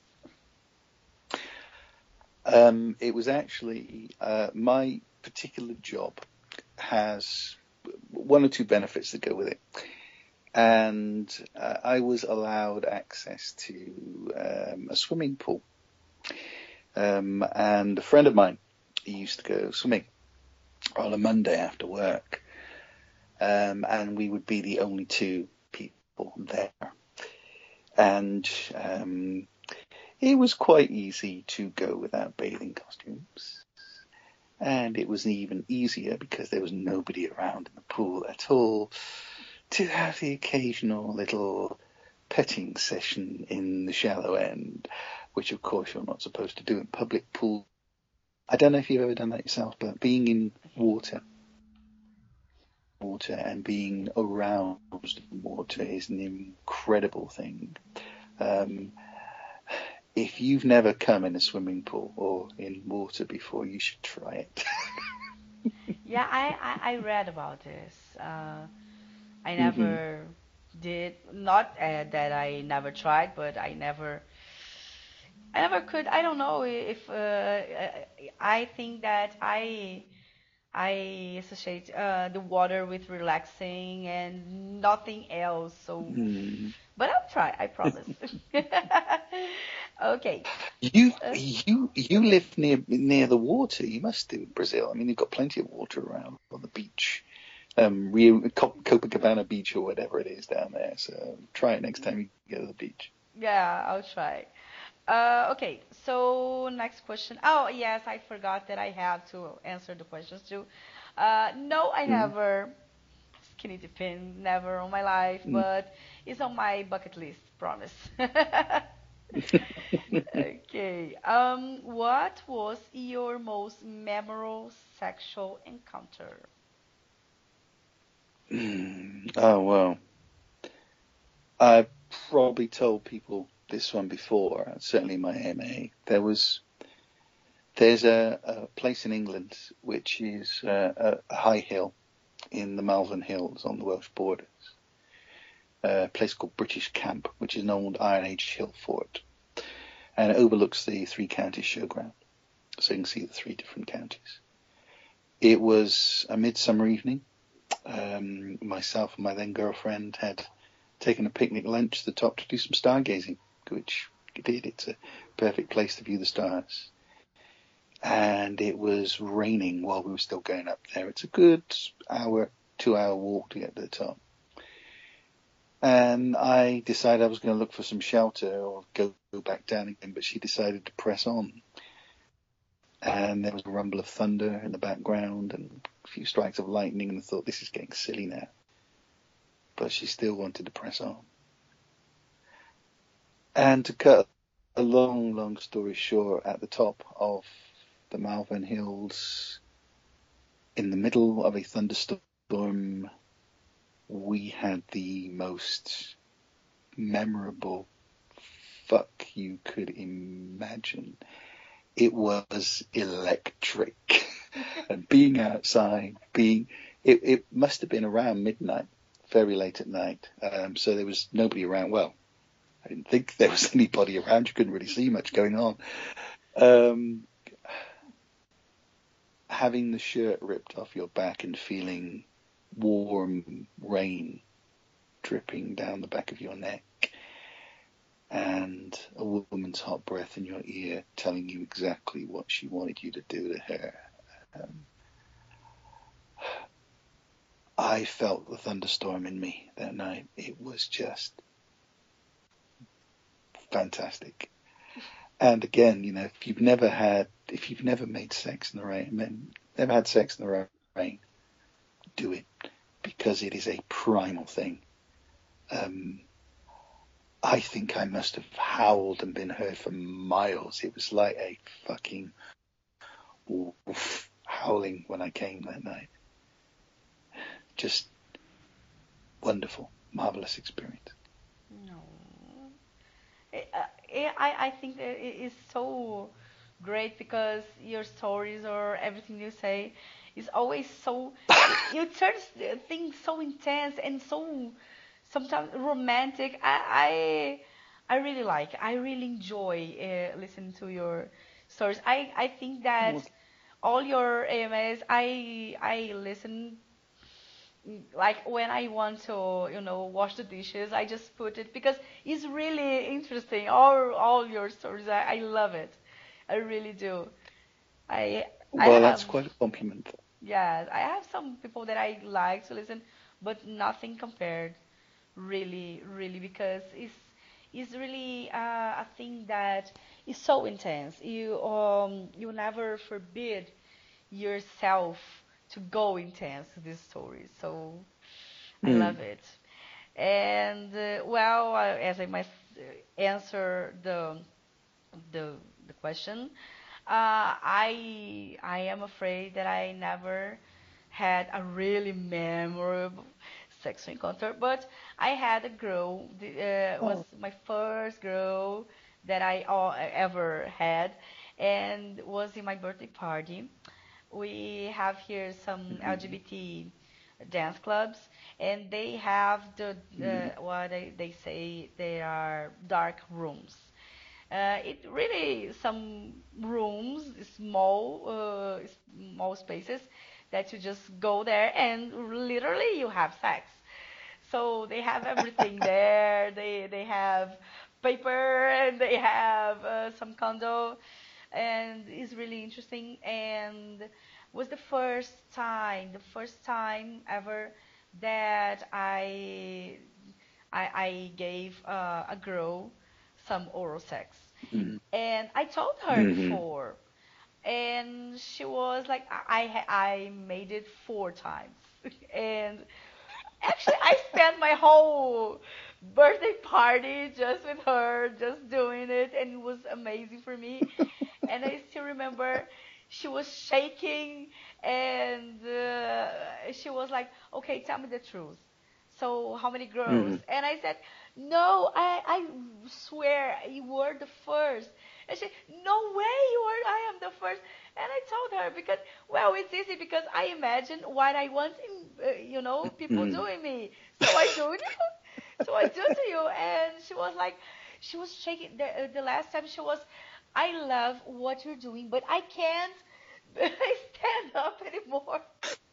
Um, it was actually uh, my particular job has one or two benefits that go with it. And uh, I was allowed access to um, a swimming pool. Um, and a friend of mine, he used to go swimming on a Monday after work. Um, and we would be the only two people there. And um, it was quite easy to go without bathing costumes. And it was even easier because there was nobody around in the pool at all to have the occasional little petting session in the shallow end, which of course you're not supposed to do in public pools. I don't know if you've ever done that yourself, but being in Okay. water, water and being aroused in water is an incredible thing. Um, if you've never come in a swimming pool or in water before, you should try it. Yeah, I, I, I read about this. Uh, I hmm never did, not uh, that I never tried, but I never, I never could. I don't know if uh, I think that I I associate uh, the water with relaxing and nothing else. So, mm but I'll try. I promise. Okay. You Uh, you you live near near the water. You must do in Brazil. I mean, you've got plenty of water around on the beach, um, Rio Cop- Copacabana Beach or whatever it is down there. So try it next time you go to the beach. yeah, I'll try. Uh, okay. So next question. Oh yes, I forgot that I have to answer the questions too. Uh, no, I mm never skinny dipping, never on my life, mm. but it's on my bucket list. Promise. Okay. Um, what was your most memorable sexual encounter? Mm. Oh well, I've probably told people this one before. Certainly in my M A, there was there's a, a place in England which is uh, a, a high hill in the Malvern Hills on the Welsh border. A place called British Camp, which is an old Iron Age hill fort, and it overlooks the three counties showground, so you can see the three different counties. It was a midsummer evening. Um, myself and my then girlfriend had taken a picnic lunch to the top to do some stargazing, which we did. It's a perfect place to view the stars. And it was raining while we were still going up there. It's a good hour, two hour walk to get to the top. And I decided I was going to look for some shelter or go, go back down again, but she decided to press on. And there was a rumble of thunder in the background and a few strikes of lightning, and I thought, this is getting silly now. But she still wanted to press on. And to cut a long, long story short, at the top of the Malvern Hills, in the middle of a thunderstorm, we had the most memorable fuck you could imagine. It was electric. And being outside, being it, it must have been around midnight, very late at night. Um, so there was nobody around. Well, I didn't think there was anybody around. You couldn't really see much going on. Um, having the shirt ripped off your back and feeling warm rain dripping down the back of your neck, and a woman's hot breath in your ear telling you exactly what she wanted you to do to her. Um, I felt the thunderstorm in me that night. It was just fantastic. And again, you know, if you've never had, if you've never made sex in the rain, never had sex in the rain, do it. because it is a primal thing. Um, I think I must have howled and been heard for miles. It was like a fucking wolf howling when I came that night. Just wonderful, marvelous experience. No. I, I, I think that it is so great because your stories or everything you say is always so, you, you turn s- things so intense and so sometimes romantic. I, I, I really like, I really enjoy uh, listening to your stories. I, I think Well, that all your A M As, I, I listen like when I want to, you know, wash the dishes, I just put it because it's really interesting. All all your stories, I, I love it. I really do. I I well, have that's quite a compliment. yes, I have some people that I like to listen, but nothing compared. Really, really, because it's it's really uh, a thing that is so intense. You um you never forbid yourself to go intense to these stories. So I Mm. love it. And uh, well, uh, as I must uh, answer the the the question, uh, I I am afraid that I never had a really memorable sexual encounter, but I had a girl. The, uh, was Oh. my first girl that I uh, ever had, and was in my birthday party. We have here some Mm-hmm. L G B T dance clubs, and they have the, Mm-hmm. the what they, they say they are dark rooms. Uh, it really some rooms, small, uh, small spaces that you just go there and literally you have sex. So they have everything there. They they have paper and they have uh, some condo, and it's really interesting. And was the first time, the first time ever that I I, I gave uh, a girl some oral sex. And I told her Mm-hmm. before, and she was like, I I, I made it four times, and actually I spent my whole birthday party just with her, just doing it, and it was amazing for me. And I still remember she was shaking, and uh, she was like, "Okay, tell me the truth. So how many girls?" Mm-hmm. And I said, "No, I I swear you were the first." And she, "No way, you were. I am the first." And I told her because, well, it's easy because I imagine what I want, in, uh, you know, people Mm-hmm. doing me. So I do it. So I do to you. And she was like, she was shaking. The, uh, the last time she was, I love what you're doing, but I can't stand up anymore.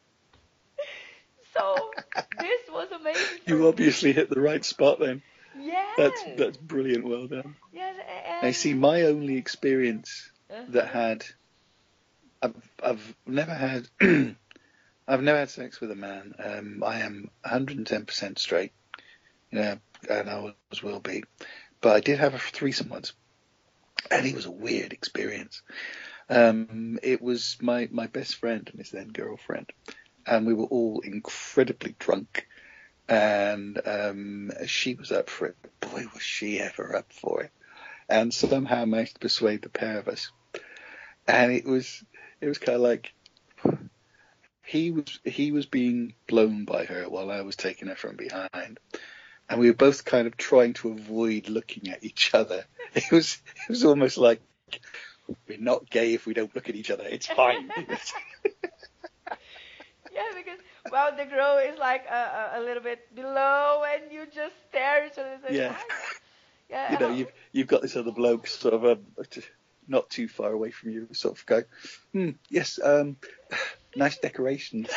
So this was amazing for You me. obviously hit the right spot then. That's Yes, that's brilliant. Well done. yes, I and see. My only experience that uh-huh. had I've I've never had I've never had sex with a man. Um, I am one hundred ten percent straight. You know, and I always will be. But I did have a threesome once, and it was a weird experience. Um, it was my my best friend and his then girlfriend, and we were all incredibly drunk. And um, she was up for it. Boy, was she ever up for it! And somehow managed to persuade the pair of us. And it was it was kind of like he was he was being blown by her while I was taking her from behind, and we were both kind of trying to avoid looking at each other. It was it was almost like we're not gay if we don't look at each other. It's fine. Yeah, because well, the girl is like a, a, a little bit below, and you just stare at each other and say, Yeah, "What?" you Yeah, know, how? you've you've got this other bloke sort of um, not too far away from you, sort of go, hmm, yes, um, nice decorations.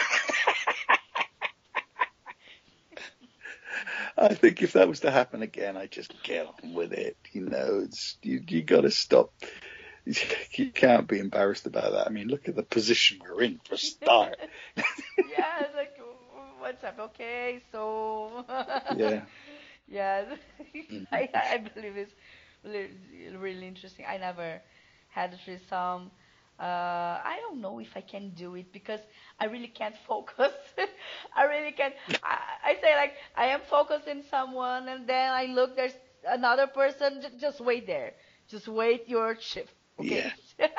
I think if that was to happen again, I'd just get on with it. You know, it's you you got to stop. You can't be embarrassed about that. I mean, look at the position we're in for a start. Yeah, it's like, what's up? Okay, so Yeah. yes, Mhm. I I believe it's really, really interesting. I never had a threesome. Uh, I don't know if I can do it because I really can't focus. I really can't. I, I say like I am focused in someone, and then I look. There's another person. J- just wait there. Just wait your shift. Yeah. Okay.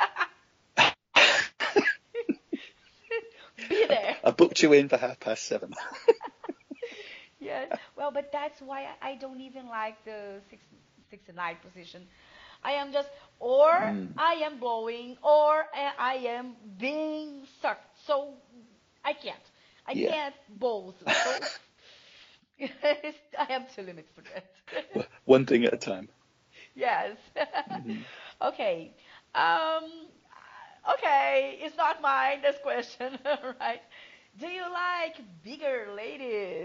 Be there. I booked you in for half past seven. Yes. Well, but that's why I I don't even like the six, six to nine position. I am just, or Mm, I am blowing, or I I am being sucked. So I can't. I yeah. can't both. So I have to limit for that. One thing at a time. Yes. Hmm. Okay. Um. Okay. It's not mine. This question, right? Do you like bigger ladies?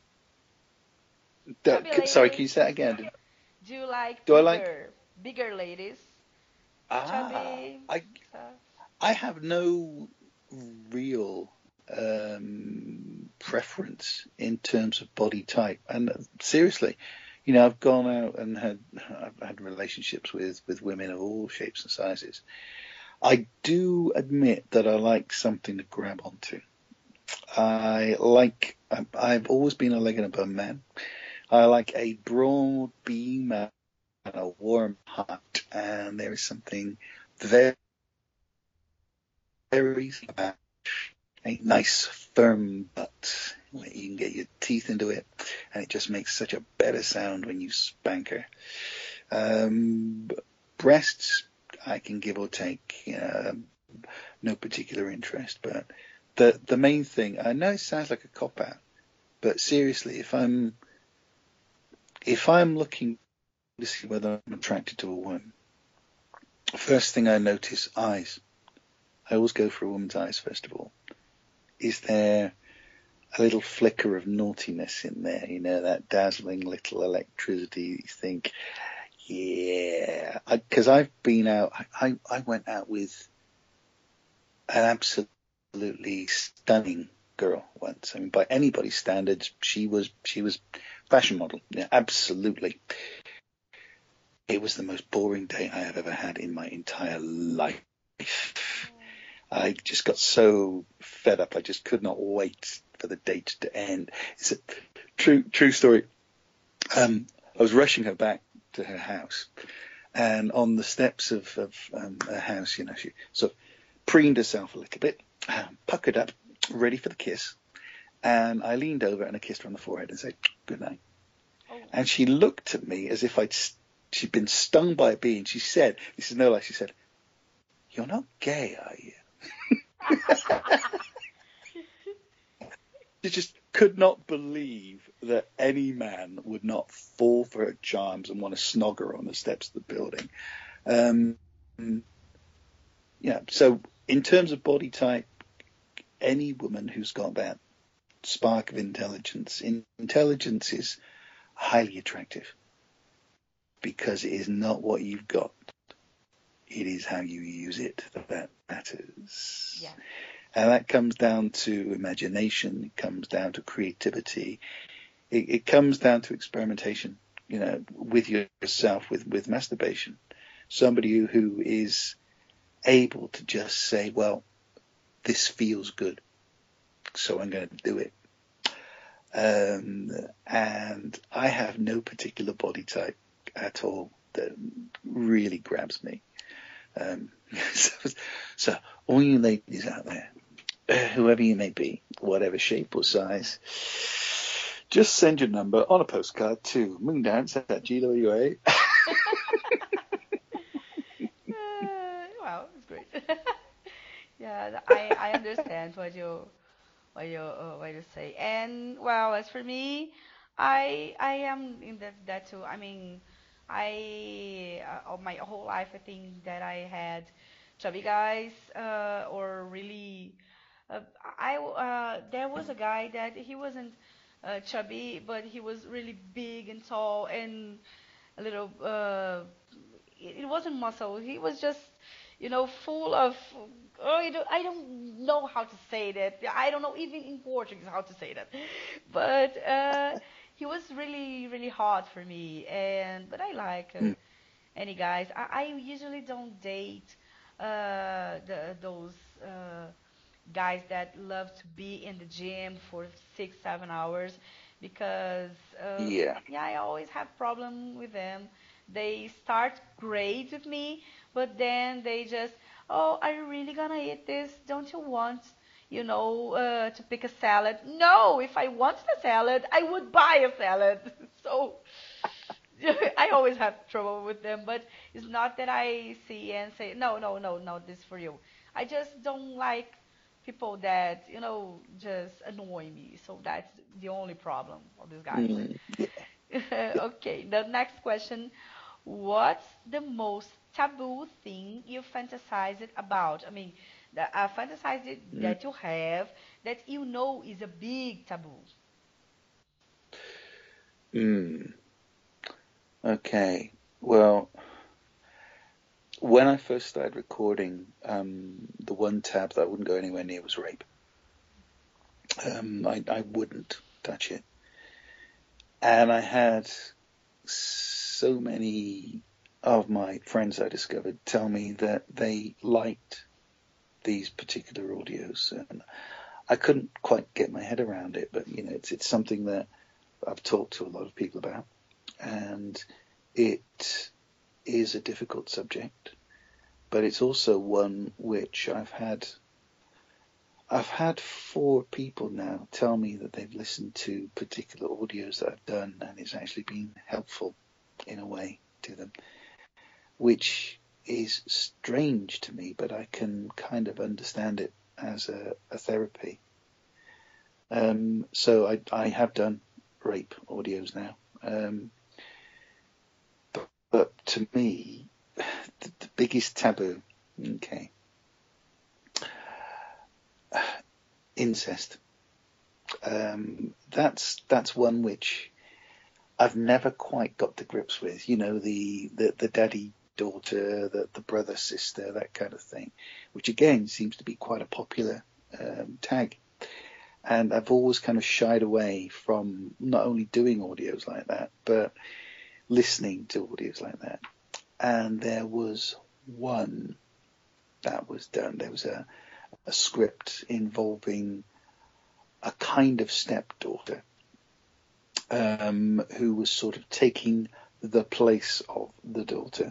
Chubby Sorry, can ladies? you say that again? Do you like Do I like? bigger, bigger ladies? Ah, Chubby I stuff? I have no real um, preference in terms of body type. And uh, seriously, you know, I've gone out and had I've had relationships with with women of all shapes and sizes. I do admit that I like something to grab onto. I like. I- I've always been a leg and a bum man. I like a broad beam and a warm heart, and there is something very very about a nice firm butt. Where you can get your teeth into it, and it just makes such a better sound when you spank her. Um, breasts, I can give or take. Uh, no particular interest, but the the main thing. I know it sounds like a cop out, but seriously, if I'm if I'm looking to see whether I'm attracted to a woman, first thing I notice eyes. I always go for a woman's eyes first of all. Is there a little flicker of naughtiness in there? You know, that dazzling little electricity. You think, yeah, because I've been out. I I went out with an absolutely stunning girl once. I mean, by anybody's standards, she was she was fashion model. Yeah, absolutely. It was the most boring day I have ever had in my entire life. I just got so fed up. I just could not wait for the date to end. It's a true true story. Um, I was rushing her back to her house, and on the steps of, of um, her house, you know, she sort of preened herself a little bit, um, puckered up, ready for the kiss. And I leaned over and I kissed her on the forehead and said, "Good night." Oh. And she looked at me as if I'd she'd been stung by a bee, and she said, "This is no lie." She said, "You're not gay, are you?" She just could not believe that any man would not fall for her charms and want to snog her on the steps of the building. Um, yeah, so in terms of body type, any woman who's got that spark of intelligence, in, intelligence is highly attractive because it is not what you've got. It is how you use it that matters. Yeah. And that comes down to imagination. It comes down to creativity. It, it comes down to experimentation, you know, with yourself, with, with masturbation. Somebody who, who is able to just say, well, this feels good, so I'm going to do it. Um, and I have no particular body type at all that really grabs me. Um, so, so all you ladies out there, whoever you may be, whatever shape or size, just send your number on a postcard to moondance at G W A. Uh, well, it's great. Yeah, I I understand what you what you uh, what you say. And well, as for me, I I am in that that too. I mean, I uh, all my whole life I think that I had chubby guys uh, or really uh, I uh, there was a guy that he wasn't uh, chubby, but he was really big and tall and a little uh, it, it wasn't muscle. He was just, you know, full of. Oh, I don't, I don't know how to say that. I don't know even in Portuguese how to say that. But uh, he was really, really hot for me. And but I like uh, any guys. I, I usually don't date uh, the, those uh, guys that love to be in the gym for six, seven hours because, uh, Yeah. yeah, I always have problem with them. They start great with me, but then they just, oh, are you really gonna eat this? Don't you want, you know, uh, to pick a salad? No, if I want the salad, I would buy a salad. So I always have trouble with them, but it's not that I see and say, no, no, no, no, this is for you. I just don't like people that, you know, just annoy me. So that's the only problem of these guys. Mm, yeah. Yeah. Okay, the next question. What's the most taboo thing you fantasize it about? I mean, the uh, fantasize it Mm, that you have that you know is a big taboo. mm. Okay. Well, when I first started recording, um, the one tab that I wouldn't go anywhere near was rape. Um, I, I wouldn't touch it. And I had so many of my friends I discovered tell me that they liked these particular audios, and I couldn't quite get my head around it. But you know, it's it's something that I've talked to a lot of people about, and it is a difficult subject, but it's also one which I've had I've had four people now tell me that they've listened to particular audios that I've done, and it's actually been helpful in a way to them, which is strange to me, but I can kind of understand it as a, a therapy. Um, so I, I have done rape audios now. Um, but, but to me, the, the biggest taboo, okay, incest. Um, that's that's one which I've never quite got to grips with. You know, the the, the daddy daughter, the the brother sister, that kind of thing, which again seems to be quite a popular um, tag. And I've always kind of shied away from not only doing audios like that, but listening to audios like that. And there was one that was done. There was a, a script involving a kind of stepdaughter um, who was sort of taking the place of the daughter.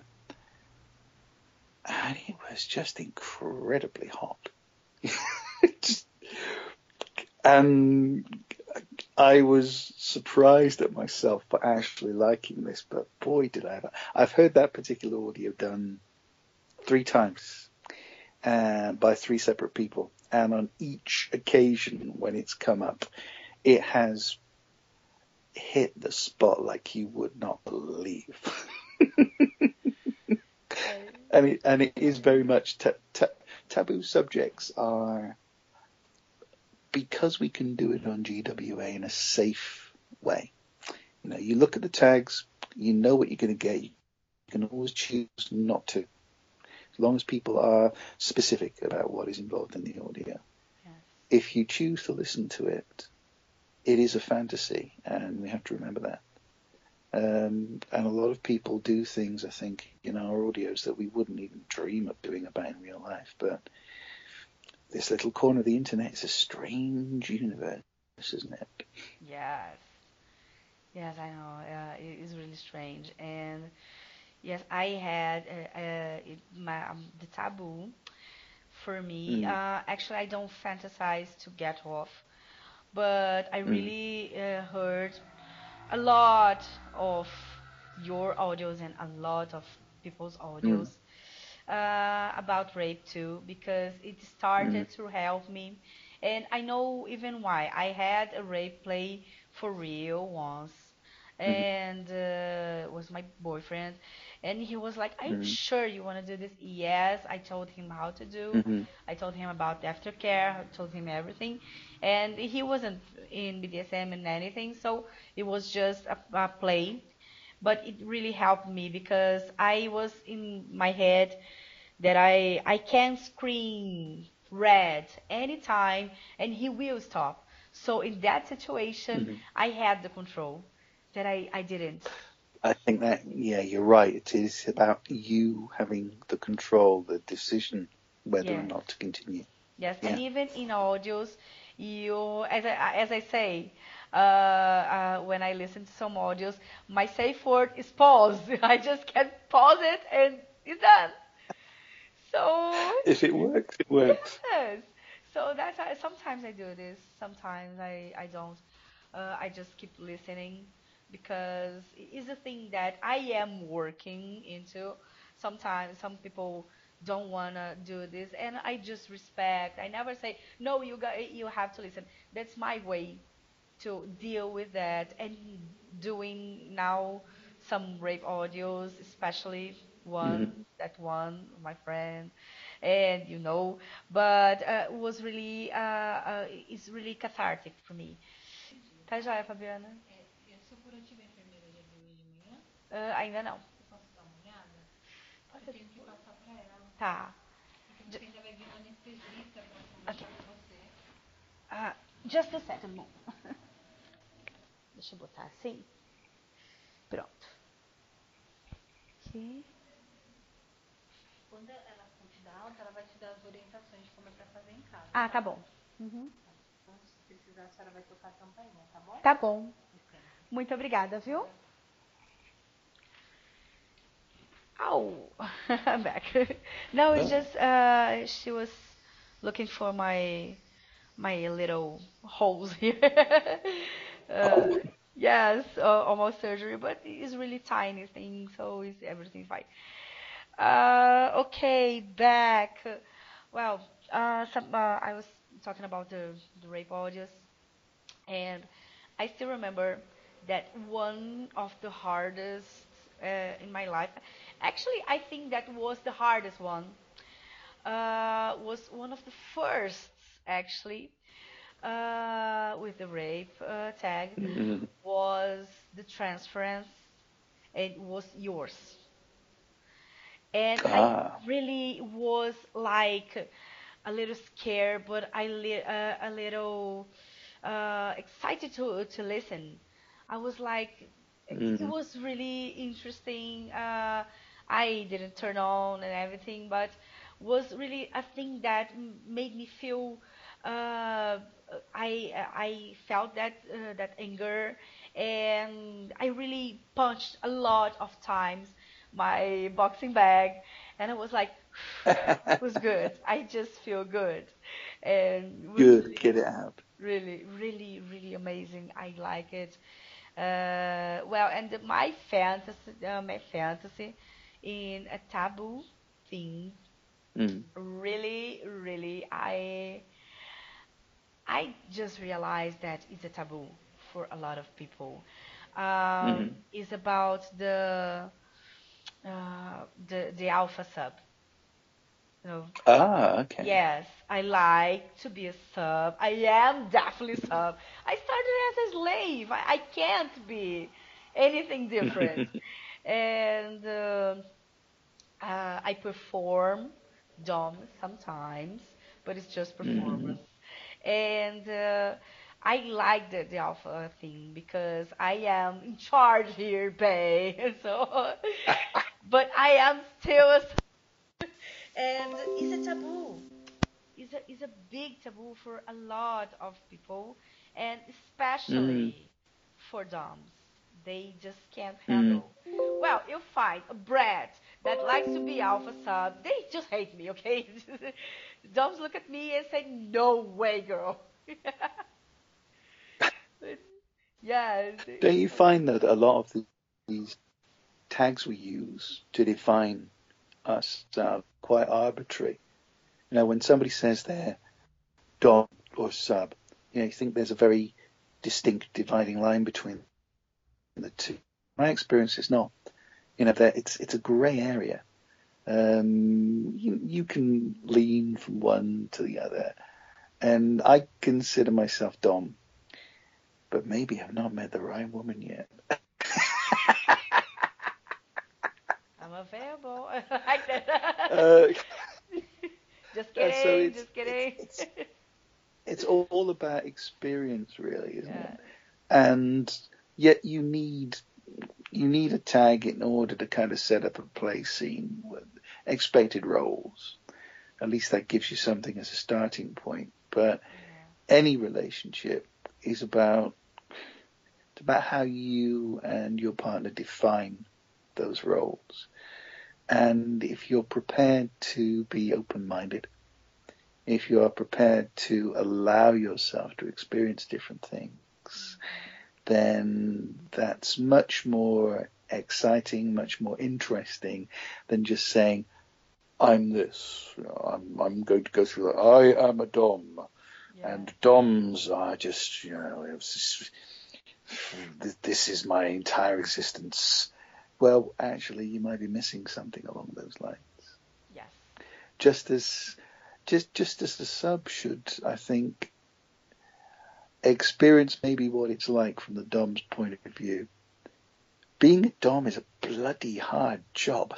And it was just incredibly hot. Just, and I was surprised at myself for actually liking this, but boy, did I ever. I've heard that particular audio done three times uh, by three separate people. And on each occasion when it's come up, it has hit the spot like you would not believe. I, and, it, and it is very much ta- ta- taboo subjects are, because we can do it on G W A in a safe way. You know, you look at the tags, you know what you're going to get. You can always choose not to, as long as people are specific about what is involved in the audio. yes. If you choose to listen to it, it is a fantasy, and we have to remember that. Um, and a lot of people do things, I think, in our audios that we wouldn't even dream of doing about in real life. But this little corner of the internet is a strange universe, isn't it? Yes. Yes, I know. Uh, it is really strange. And yes, I had uh, uh, it, my um, the taboo for me. Mm, Uh, actually, I don't fantasize to get off, but I mm, really uh, heard a lot of your audios and a lot of people's mm, audios uh, about rape too, because it mm, started to help me. And I know even why. I had a rape play for real once, mm, and uh, it was my boyfriend. And he was like, "Are you mm, sure you want to do this?" Yes, I told him how to do. mm, I told him about the aftercare. I told him everything. And he wasn't in B D S M and anything, so it was just a, a play. But it really helped me because I was in my head that I I can scream red anytime and he will stop. So in that situation, mm. I had the control that I I didn't. I think that, yeah, you're right. It is about you having the control, the decision whether or Yes. not to continue. Yes, and Yeah. even in audios, you, as I, as I say, uh, uh, when I listen to some audios, my safe word is pause. I just can pause it and it's done. So, If it works, it works. yes. So that's how, sometimes I do this, sometimes I, I don't. Uh, I just keep listening because it is a thing that I am working into. Sometimes some people don't want to do this, and I just respect. I never say, no, you got, you have to listen. That's my way to deal with that, and doing now some rape audios, especially one, Mm. that one, my friend, and you know, but uh, it was really, uh, uh, it's really cathartic for me. Tá joia, Fabiana? Ah, ainda não. Pode- Tá. J- ok. Ah, just a second, mom. Deixa eu botar assim. Pronto. Aqui. Ah, tá bom. Uhum. Tá bom. Muito obrigada, viu? Oh, I'm back. No, it's Oh. just uh, she was looking for my my little holes here. uh, Oh. yes, uh, almost surgery, but it's really tiny thing, so it's everything fine. Uh, okay, back. Well, uh, some, uh, I was talking about the, the rape audios, and I still remember that one of the hardest uh, in my life. Actually, I think that was the hardest one. Uh, was one of the first, actually, uh, with the rape uh, tag, Mm. was the transference. It was yours, and I Ah. really was like a little scared, but I li- uh, a little uh, excited to to listen. I was like, it Mm. was really interesting. Uh, I didn't turn on and everything, but was really a thing that m- made me feel. Uh, I I felt that uh, that anger, and I really punched a lot of times my boxing bag, and I was like, it was good. I just feel good, and it was Good. really, Get it out. really, really, really amazing. I like it. Uh, well, and the- my fantasy, uh, my fantasy in a taboo thing. Mm. Really, really, I I just realized that it's a taboo for a lot of people. Um, Mm. it's about the uh, the the alpha sub. You know, Ah. Okay. yes, I like to be a sub. I am definitely sub. I started as a slave. I, I can't be anything different. And uh, uh, I perform dom sometimes, but it's just Mm. performance. And uh, I like the, the alpha thing because I am in charge here, Bay. So, but I am still a sub. And it's a taboo. Is a is a big taboo for a lot of people, and Mm. especially for doms. They just can't Mm. handle. Well, you find a brat that likes to be alpha sub. They just hate me, okay? Doms look at me and say, "No way, girl." But, yeah, they- Don't you find though that a lot of the, these tags we use to define us are quite arbitrary? You know, when somebody says they're dom or sub, you know, you think there's a very distinct dividing line between the two. My experience is not. You know, that it's it's a grey area. Um, you you can lean from one to the other, and I consider myself dom, but maybe I've not met the right woman yet. I'm available. Like that. Uh, Just uh, so kidding, it's just it's kidding. it's it's all about experience, really, isn't Yeah. it? And yet you need you need a tag in order to kind of set up a play scene with expected roles. At least that gives you something as a starting point. But Yeah. any relationship is about it's about how you and your partner define those roles. And if you're prepared to be open-minded, if you are prepared to allow yourself to experience different things, then that's much more exciting, much more interesting than just saying, I'm this, you know, I'm, I'm going to go through that. I am a Dom. Yeah. And Doms are just, you know, this, this is my entire existence. Well, actually, you might be missing something along those lines. Yes. Just as, just just as the sub should, I think, experience maybe what it's like from the Dom's point of view. Being a Dom is a bloody hard job.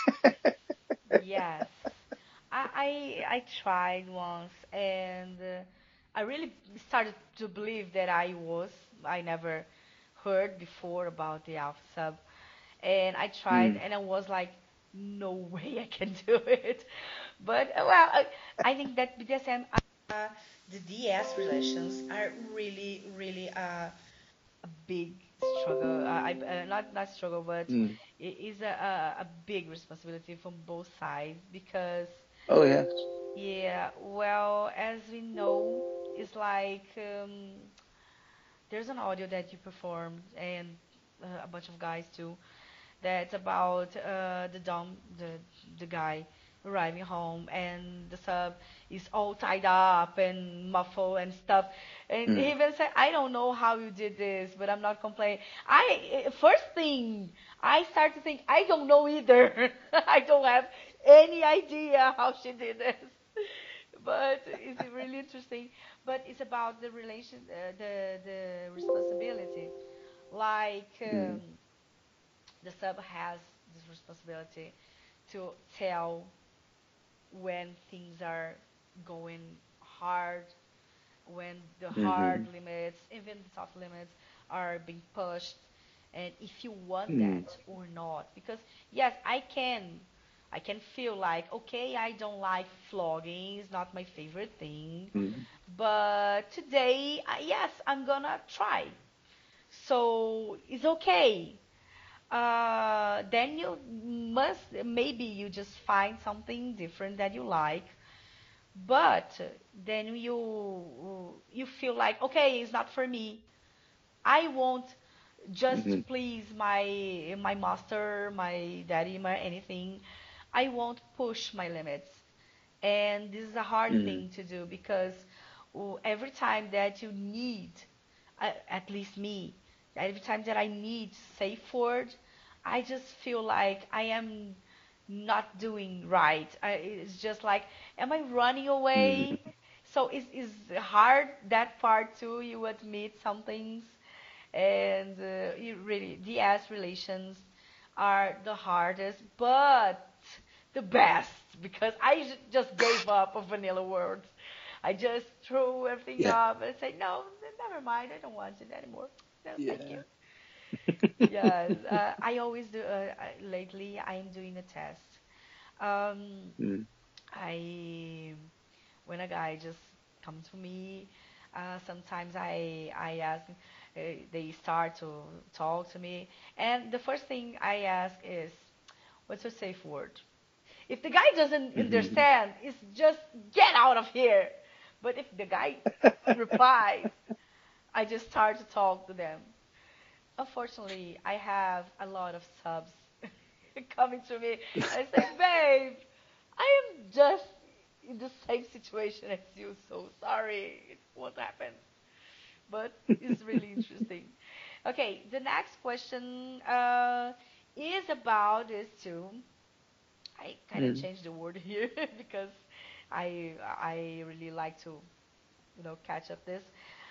Yes. I, I I tried once, and uh, I really started to believe that I was. I never heard before about the alpha sub, and I tried, Mm. and I was like, no way I can do it. But uh, well, I, I think that B D S M, uh, the D S relations are really, really uh, a big struggle. Uh, I uh, not not struggle, but Mm. it is a, a a big responsibility from both sides because Oh yeah. yeah, well, as we know, it's like um, there's an audio that you performed and uh, a bunch of guys too. That's about uh, the dumb the the guy arriving home and the sub is all tied up and muffled and stuff. And he Mm. even said, "I don't know how you did this, but I'm not complaining." I first thing I start to think I don't know either. I don't have any idea how she did this. But it's really interesting. But it's about the relation, uh, the the responsibility. Like Mm. um, the sub has this responsibility to tell when things are going hard, when the hard Mm-hmm. limits, even the soft limits, are being pushed, and if you want Mm. that or not. Because yes, I can, I can feel like okay, I don't like flogging; it's not my favorite thing. Mm. But today, I, yes, I'm gonna try. So it's okay. Uh, then you must maybe you just find something different that you like, but then you you feel like okay, it's not for me. I won't just to Mm. please my my master, my daddy, my anything. I won't push my limits, and this is a hard Mm. thing to do because uh, every time that you need, uh, at least me, every time that I need safe word, I just feel like I am not doing right. I, it's just like, am I running away? Mm. So it's, it's hard that part too. You admit some things, and uh, you really D S relations are the hardest, but the best because I j- just gave up on vanilla words. I just threw everything Yeah. up and said, no, never mind. I don't want it anymore. No, thank you. Yeah. Yes, uh, I always do. Uh, I- lately, I am doing a test. Um, Mm. I when a guy just comes to me, uh, sometimes I I ask. Uh, they start to talk to me, and the first thing I ask is, "What's your safe word?" If the guy doesn't Mm-hmm. understand, it's just get out of here. But if the guy replies, I just start to talk to them. Unfortunately, I have a lot of subs coming to me and say, "Babe, I am just in the same situation as you, so sorry, it won't happen." But it's really interesting. Okay, the next question uh, is about this too. I kind of Mm. changed the word here because I I really like to you know catch up this.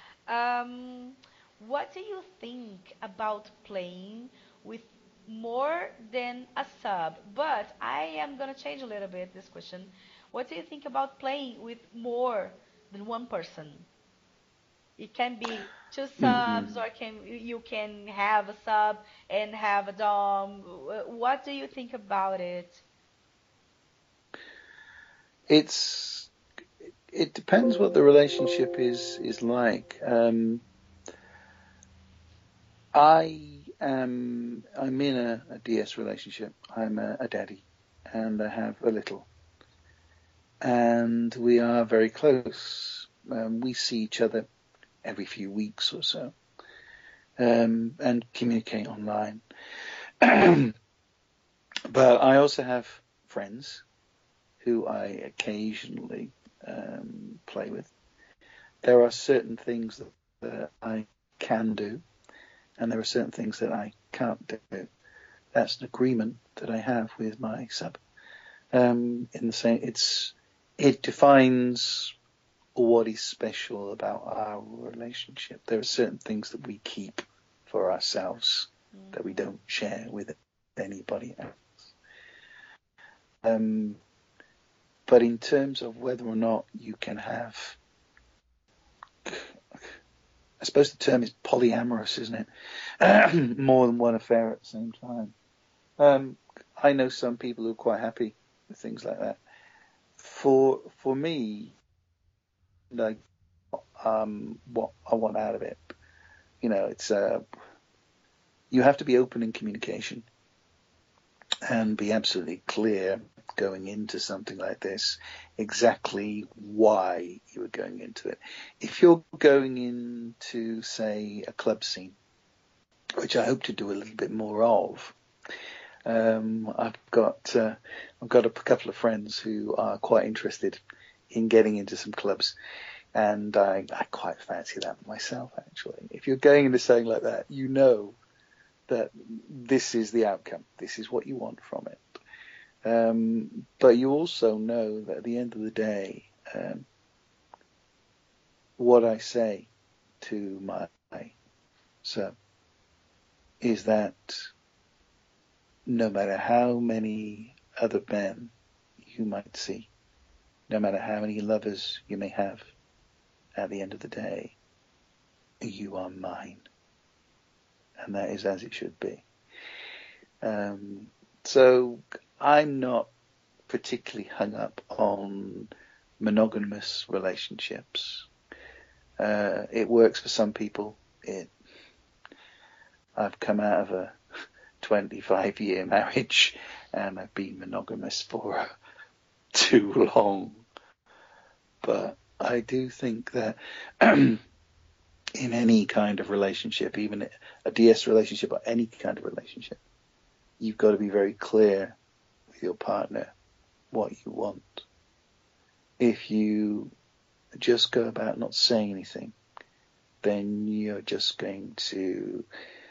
Um, what do you think about playing with more than a sub? But I am gonna change a little bit this question. What do you think about playing with more than one person? It can be two subs, Mm-mm. or can you can have a sub and have a dom. Wh- What do you think about it? It's it depends what the relationship is is like. Um, I am I'm in a, a D S relationship. I'm a, a daddy, and I have a little, and we are very close. Um, we see each other every few weeks or so, um, and communicate online. But I also have friends who I occasionally um, play with. There are certain things that, that I can do, and there are certain things that I can't do. That's an agreement that I have with my sub. Um, in the same, it's it defines what is special about our relationship. There are certain things that we keep for ourselves that we Hmm. don't share with anybody else. Um, but in terms of whether or not you can have, I suppose the term is polyamorous, isn't it? More than one affair at the same time. Um, I know some people who are quite happy with things like that. For for me, like um, what I want out of it, you know, it's uh, you have to be open in communication and be absolutely clear going into something like this exactly why you are going into it. If you're going into, say, a club scene, which I hope to do a little bit more of, um, I've got uh, I've got a couple of friends who are quite interested in getting into some clubs, and I, I quite fancy that myself. Actually, if you're going into something like that, you know that this is the outcome. This is what you want from it. Um, but you also know that at the end of the day, um, what I say to my sub is that no matter how many other men you might see, no matter how many lovers you may have, at the end of the day, you are mine. And that is as it should be. Um, so I'm not particularly hung up on monogamous relationships. Uh, it works for some people. It. I've come out of a twenty-five year marriage and I've been monogamous for too long. But I do think that in any kind of relationship, even a D S relationship or any kind of relationship, you've got to be very clear with your partner what you want. If you just go about not saying anything, then you're just going to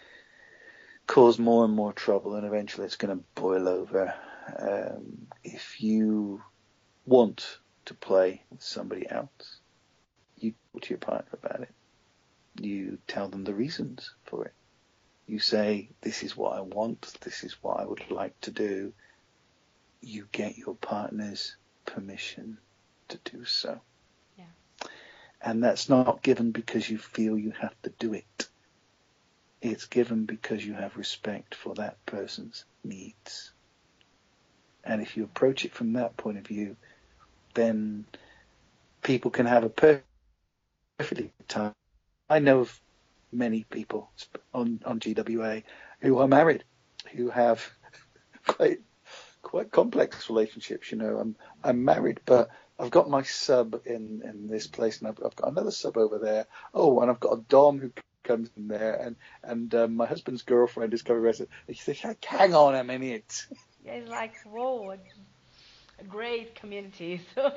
cause more and more trouble, and eventually it's going to boil over. Um, if you want to play with somebody else, you talk to your partner about it. You tell them the reasons for it. You say, this is what I want, this is what I would like to do. You get your partner's permission to do so. Yeah. And that's not given because you feel you have to do it. It's given because you have respect for that person's needs. And if you approach it from that point of view, then people can have a perfectly good time. I know of many people on, on G W A who are married, who have quite quite complex relationships. You know, I'm I'm married, but I've got my sub in, in this place, and I've, I've got another sub over there. Oh, and I've got a dom who comes in there, and and um, my husband's girlfriend is coming around. And she says, "Hang on a minute." Yeah, it's like, whoa, a, a great community. So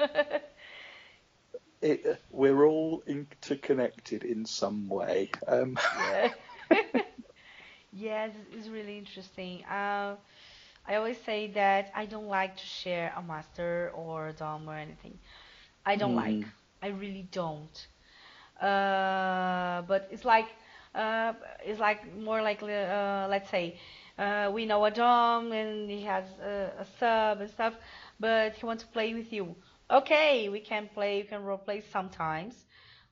It, we're all interconnected in some way. Um, yeah. Yes, it's really interesting. Uh, I always say that I don't like to share a master or a dom or anything. I don't like. mm, I really don't. Uh, but it's like uh, it's like more like uh, let's say uh, we know a dom and he has a, a sub and stuff, but he wants to play with you. Okay, we can play. We can role play sometimes,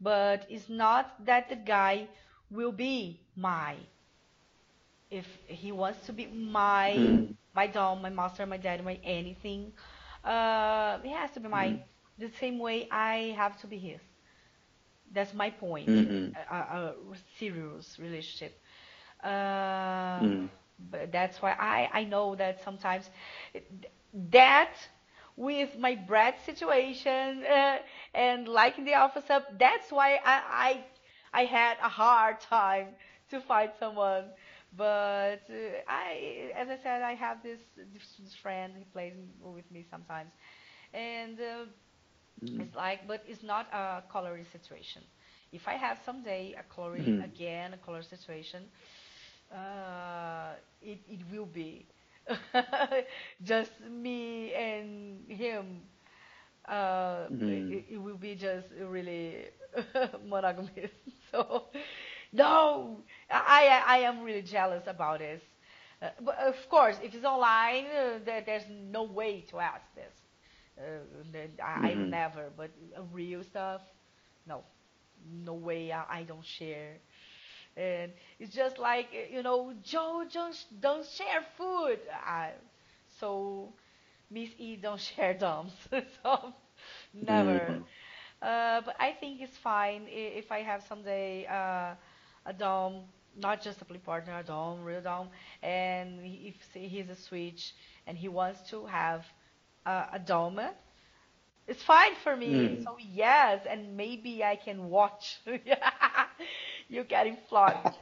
but it's not that the guy will be my. If he wants to be my Mm, my dom, my master, my dad, my anything, uh, he has to be mine. mm, The same way I have to be his. That's my point. mm, A, a, a serious relationship. Uh, mm, but that's why I I know that sometimes it- that with my brat situation uh, and liking the office up, that's why I I I had a hard time to find someone. But uh, I, as I said, I have this, this friend. He plays with me sometimes, and uh, mm, it's like, but it's not a coloring situation. If I have someday a coloring mm, again, a color situation, uh, it it will be just me and him. Uh, mm. it, it will be just really monogamous. So no, I I I am really jealous about this. Uh, but of course, if it's online, uh, there, there's no way to ask this. Uh, then I, I Mhm. never, but uh, real stuff, no, no way. I, I don't share. And it's just like uh, you know, Joe, don't sh- don't share food. I, so Miss E don't share dumps. So never. Mhm. Uh, but I think it's fine i- if I have someday uh, a dom, not just a play partner, a dom, real dom, and he- if say he's a switch and he wants to have uh, a dom, it's fine for me. Mhm. So yes, and maybe I can watch you getting flogged.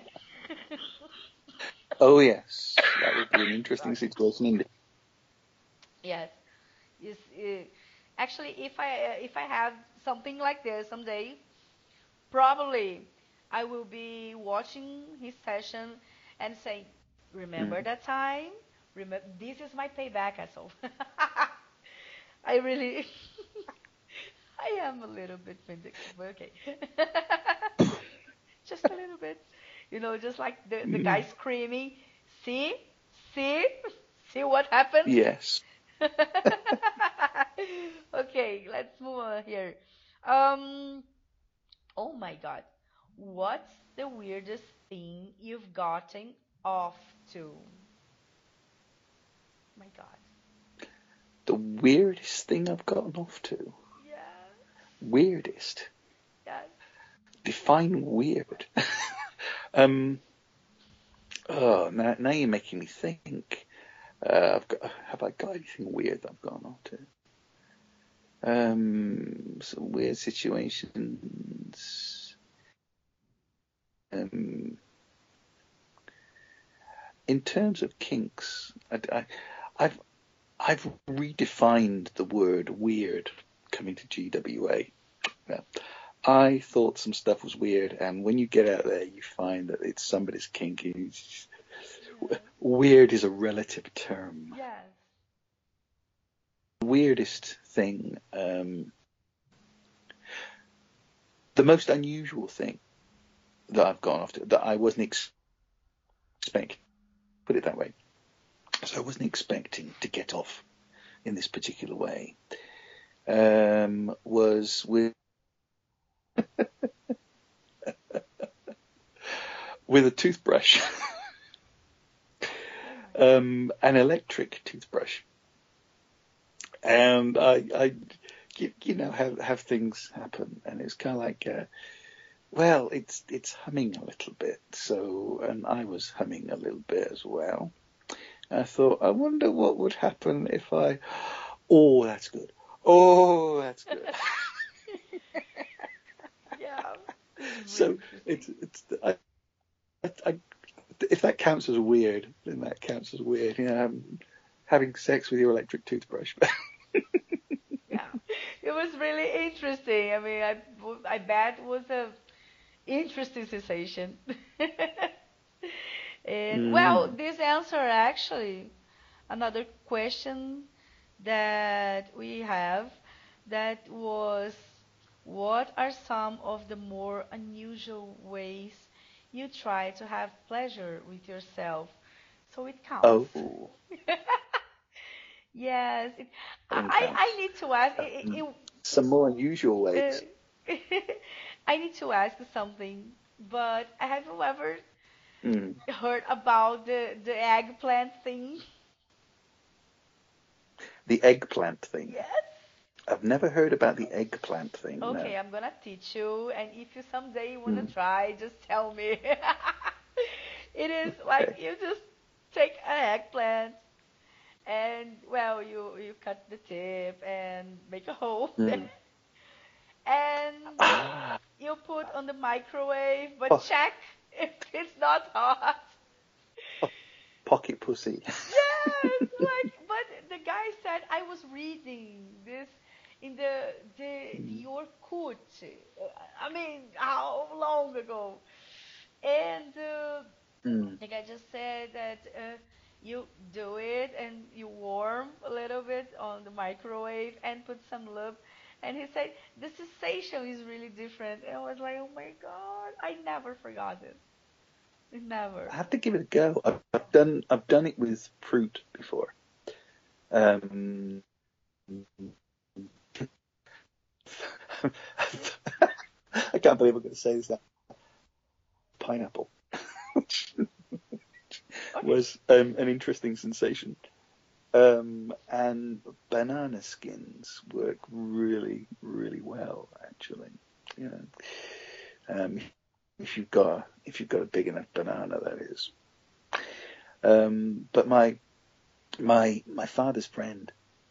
Oh yes, that would be an interesting Exactly. situation indeed. Yes. Is uh, actually if I uh, if I have something like this someday, probably I will be watching his session and saying, "Remember Mm. that time? Remember this is my payback, asshole." I really, I am a little bit vindictive, but okay, just a little bit, you know, just like the the guy Mm. screaming, "See, see, see what happened." Yes. Okay, let's move on here. Um, oh my God. What's the weirdest thing you've gotten off to? My God. The weirdest thing I've gotten off to. Yes, Weirdest. yes. Define weird. um. Oh, now, now you're making me think. Uh, I've got. Have I got anything weird that I've gone off to? Um. Some weird situations. Um. In terms of kinks, I, I, I've I've redefined the word weird coming to G W A. Yeah. I thought some stuff was weird, and when you get out there, you find that it's somebody's kink. It's- Yes, Weird is a relative term. yes. The weirdest thing, um, the most unusual thing that I've gone after that I wasn't ex- expecting, put it that way. So I wasn't expecting to get off in this particular way. Um, was with with a toothbrush, Oh my God. um, an electric toothbrush, and I, I you, you know, have have things happen, and it's kind of like, uh, well, it's it's humming a little bit, so, and I was humming a little bit as well. I thought, I wonder what would happen if I, oh, that's good, oh, that's good. Yeah, it's really So interesting. it's it's I, I, if that counts as weird, then that counts as weird. You know, um, having sex with your electric toothbrush. Yeah, it was really interesting. I mean, I I bet it was a interesting sensation. And well, Mm. this answer actually another question that we have that was what are some of the more unusual ways you try to have pleasure with yourself? So it counts. Oh, Yes, it, everything I I counts. need to ask. It, Um, it, some more unusual it, uh, ways. I need to ask you something, but have you ever Mm. heard about the the eggplant thing? The eggplant thing. Yes. I've never heard about the eggplant thing. No. Okay, I'm gonna teach you, and if you someday you wanna Mm. try, just tell me. It is like Okay. you just take an eggplant, and well, you you cut the tip and make a hole there, Mm. and Ah, you put on the microwave, but po- check if it's not hot. po- pocket pussy. Yes, like, but the guy said I was reading this in the the the Mm. Orkut. uh, I mean, how long ago? And uh, Mm. the guy just said that uh, you do it and you warm a little bit on the microwave and put some lube. And he said the sensation is really different. And I was like, oh my God, I never forgot this. Never. I have to give it a go. I've, I've done I've done it with fruit before. Um, I can't believe I'm going to say this now. Pineapple, which Okay. was um, an interesting sensation. Um, and banana skins work really, really well, actually. You know, um, if you've got a, if you've got a big enough banana, that is. Um, but my my my father's friend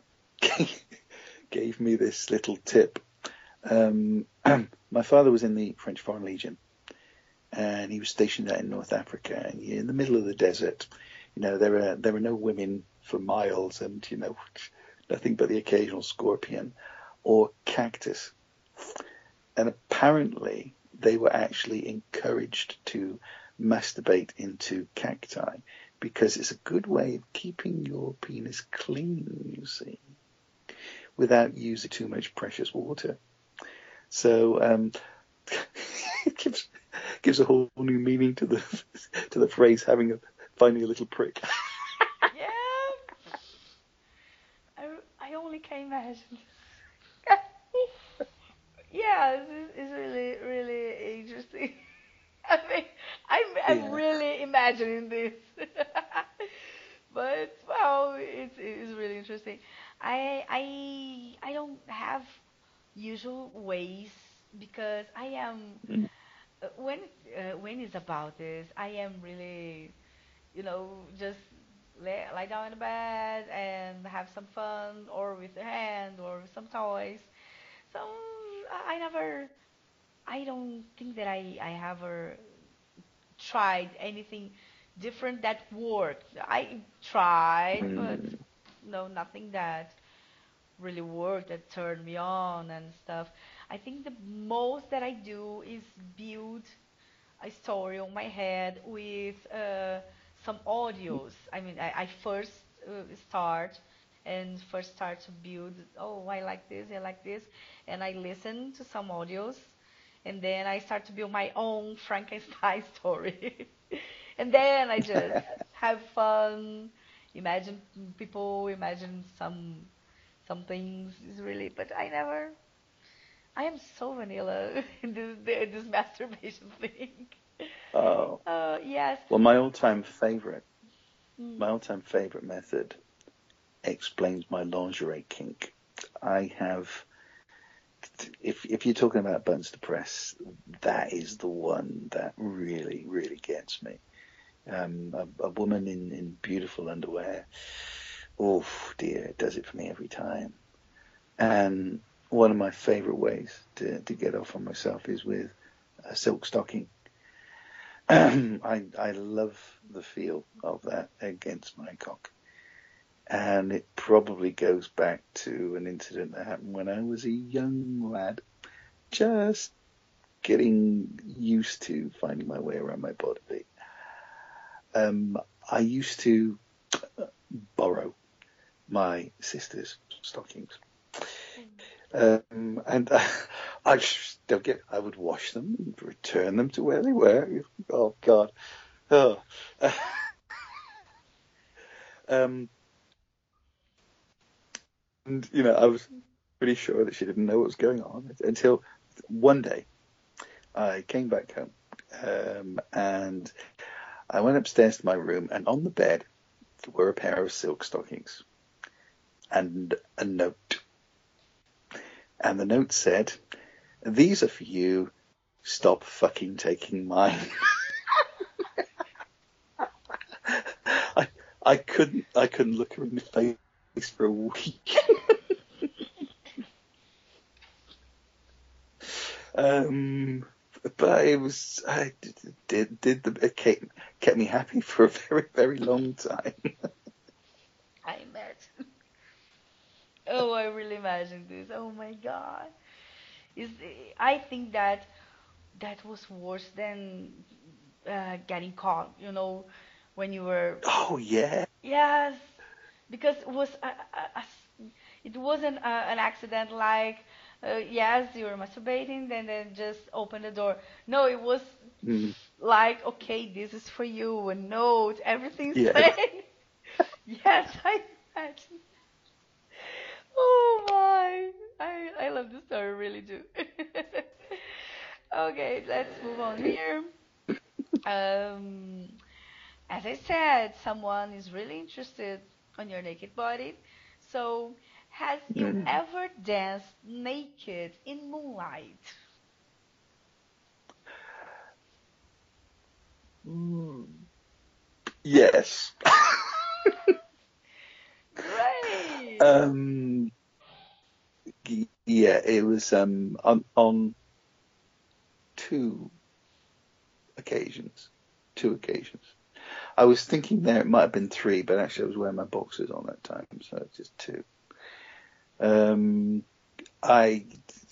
gave me this little tip. Um, my father was in the French Foreign Legion, and he was stationed out in North Africa, and in the middle of the desert. You know, there are there are no women for miles, and you know, nothing but the occasional scorpion or cactus. And apparently, they were actually encouraged to masturbate into cacti because it's a good way of keeping your penis clean, you see, without using too much precious water. So um, it gives gives a whole new meaning to the to the phrase having a finding a little prick. Yeah. I, I only can imagine. Yeah, it's, it's really, really interesting. I mean, I'm, I'm Yeah. really imagining this. But well, it's it's really interesting. I I I don't have usual ways because I am Mm. uh, when uh, when it's about this, I am really, you know, just lay, lie down in the bed and have some fun, or with a hand, or with some toys. So I I never, I don't think that I I ever tried anything different that worked. I tried, but Mm. no, nothing that really worked that turned me on and stuff. I think the most that I do is build a story on my head with uh, some audios. I mean, I, I first uh, start and first start to build. Oh, I like this, I like this, and I listen to some audios, and then I start to build my own Frankenstein story, and then I just have fun. Imagine people, imagine some some things is really, but I never. I am so vanilla in this this masturbation thing. Oh. Uh, yes. Well, my all-time favorite, Mm. my all-time favorite method explains my lingerie kink. I have, if if you're talking about buttons to press, that is the one that really, really gets me. Um, a, a woman in, in beautiful underwear, oh dear, it does it for me every time. And one of my favorite ways to, to get off on myself is with a silk stocking. I I love the feel of that against my cock. And it probably goes back to an incident that happened when I was a young lad, just getting used to finding my way around my body. Um, I used to borrow my sister's stockings. Um, and uh, I just don't get, I would wash them and return them to where they were. Oh, God. Oh. um, and, you know, I was pretty sure that she didn't know what was going on until one day I came back home, um, and I went upstairs to my room, and on the bed were a pair of silk stockings and a note. And the note said, "These are for you. Stop fucking taking mine." I I couldn't I couldn't look her in the face for a week. um, but it was I did did, did the it kept, kept me happy for a very very long time. I imagine. Oh, I really imagine this. Oh my God. Is I think that that was worse than uh, getting caught. You know, when you were Oh yeah. yes, because it was a, a- a s- it wasn't a, an accident like uh, yes you were masturbating then then just open the door. No, it was Mm, like okay this is for you a note everything's yeah. plain. Yes, I imagine. Oh my, I I love the story really do. Okay, let's move on here. Um, as I said, someone is really interested on your naked body. So, has you Mm. ever danced naked in moonlight? Mm. Yes. Great. um. y- Yeah. It was um on on two occasions. Two occasions. I was thinking there it might have been three, but actually I was wearing my boxers on that time, so it's just two. Um, I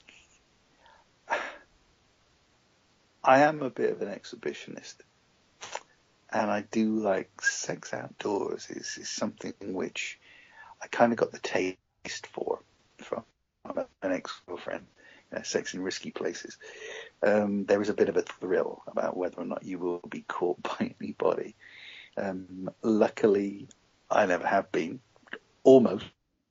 I am a bit of an exhibitionist, and I do like sex outdoors. Is is something which I kind of got the taste for from an ex-girlfriend. You know, sex in risky places. Um, there is a bit of a thrill about whether or not you will be caught by anybody. Um, luckily, I never have been. Almost,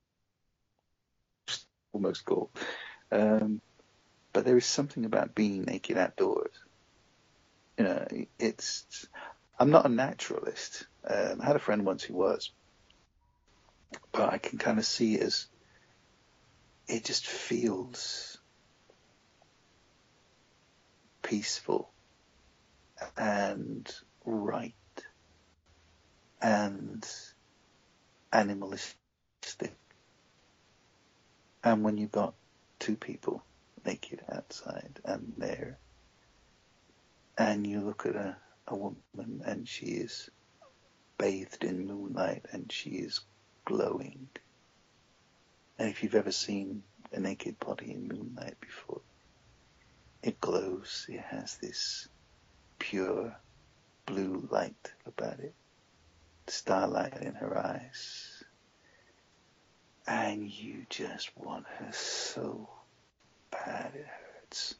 almost caught. Um, but there is something about being naked outdoors. You know, it's. I'm not a naturalist. Um, I had a friend once who was, but I can kind of see it as it just feels peaceful and right and animalistic. And when you've got two people naked outside and there, and you look at a, a woman and she is bathed in moonlight and she is glowing. And if you've ever seen a naked body in moonlight before, it glows. It has this pure blue light about it, starlight in her eyes. And you just want her so bad it hurts.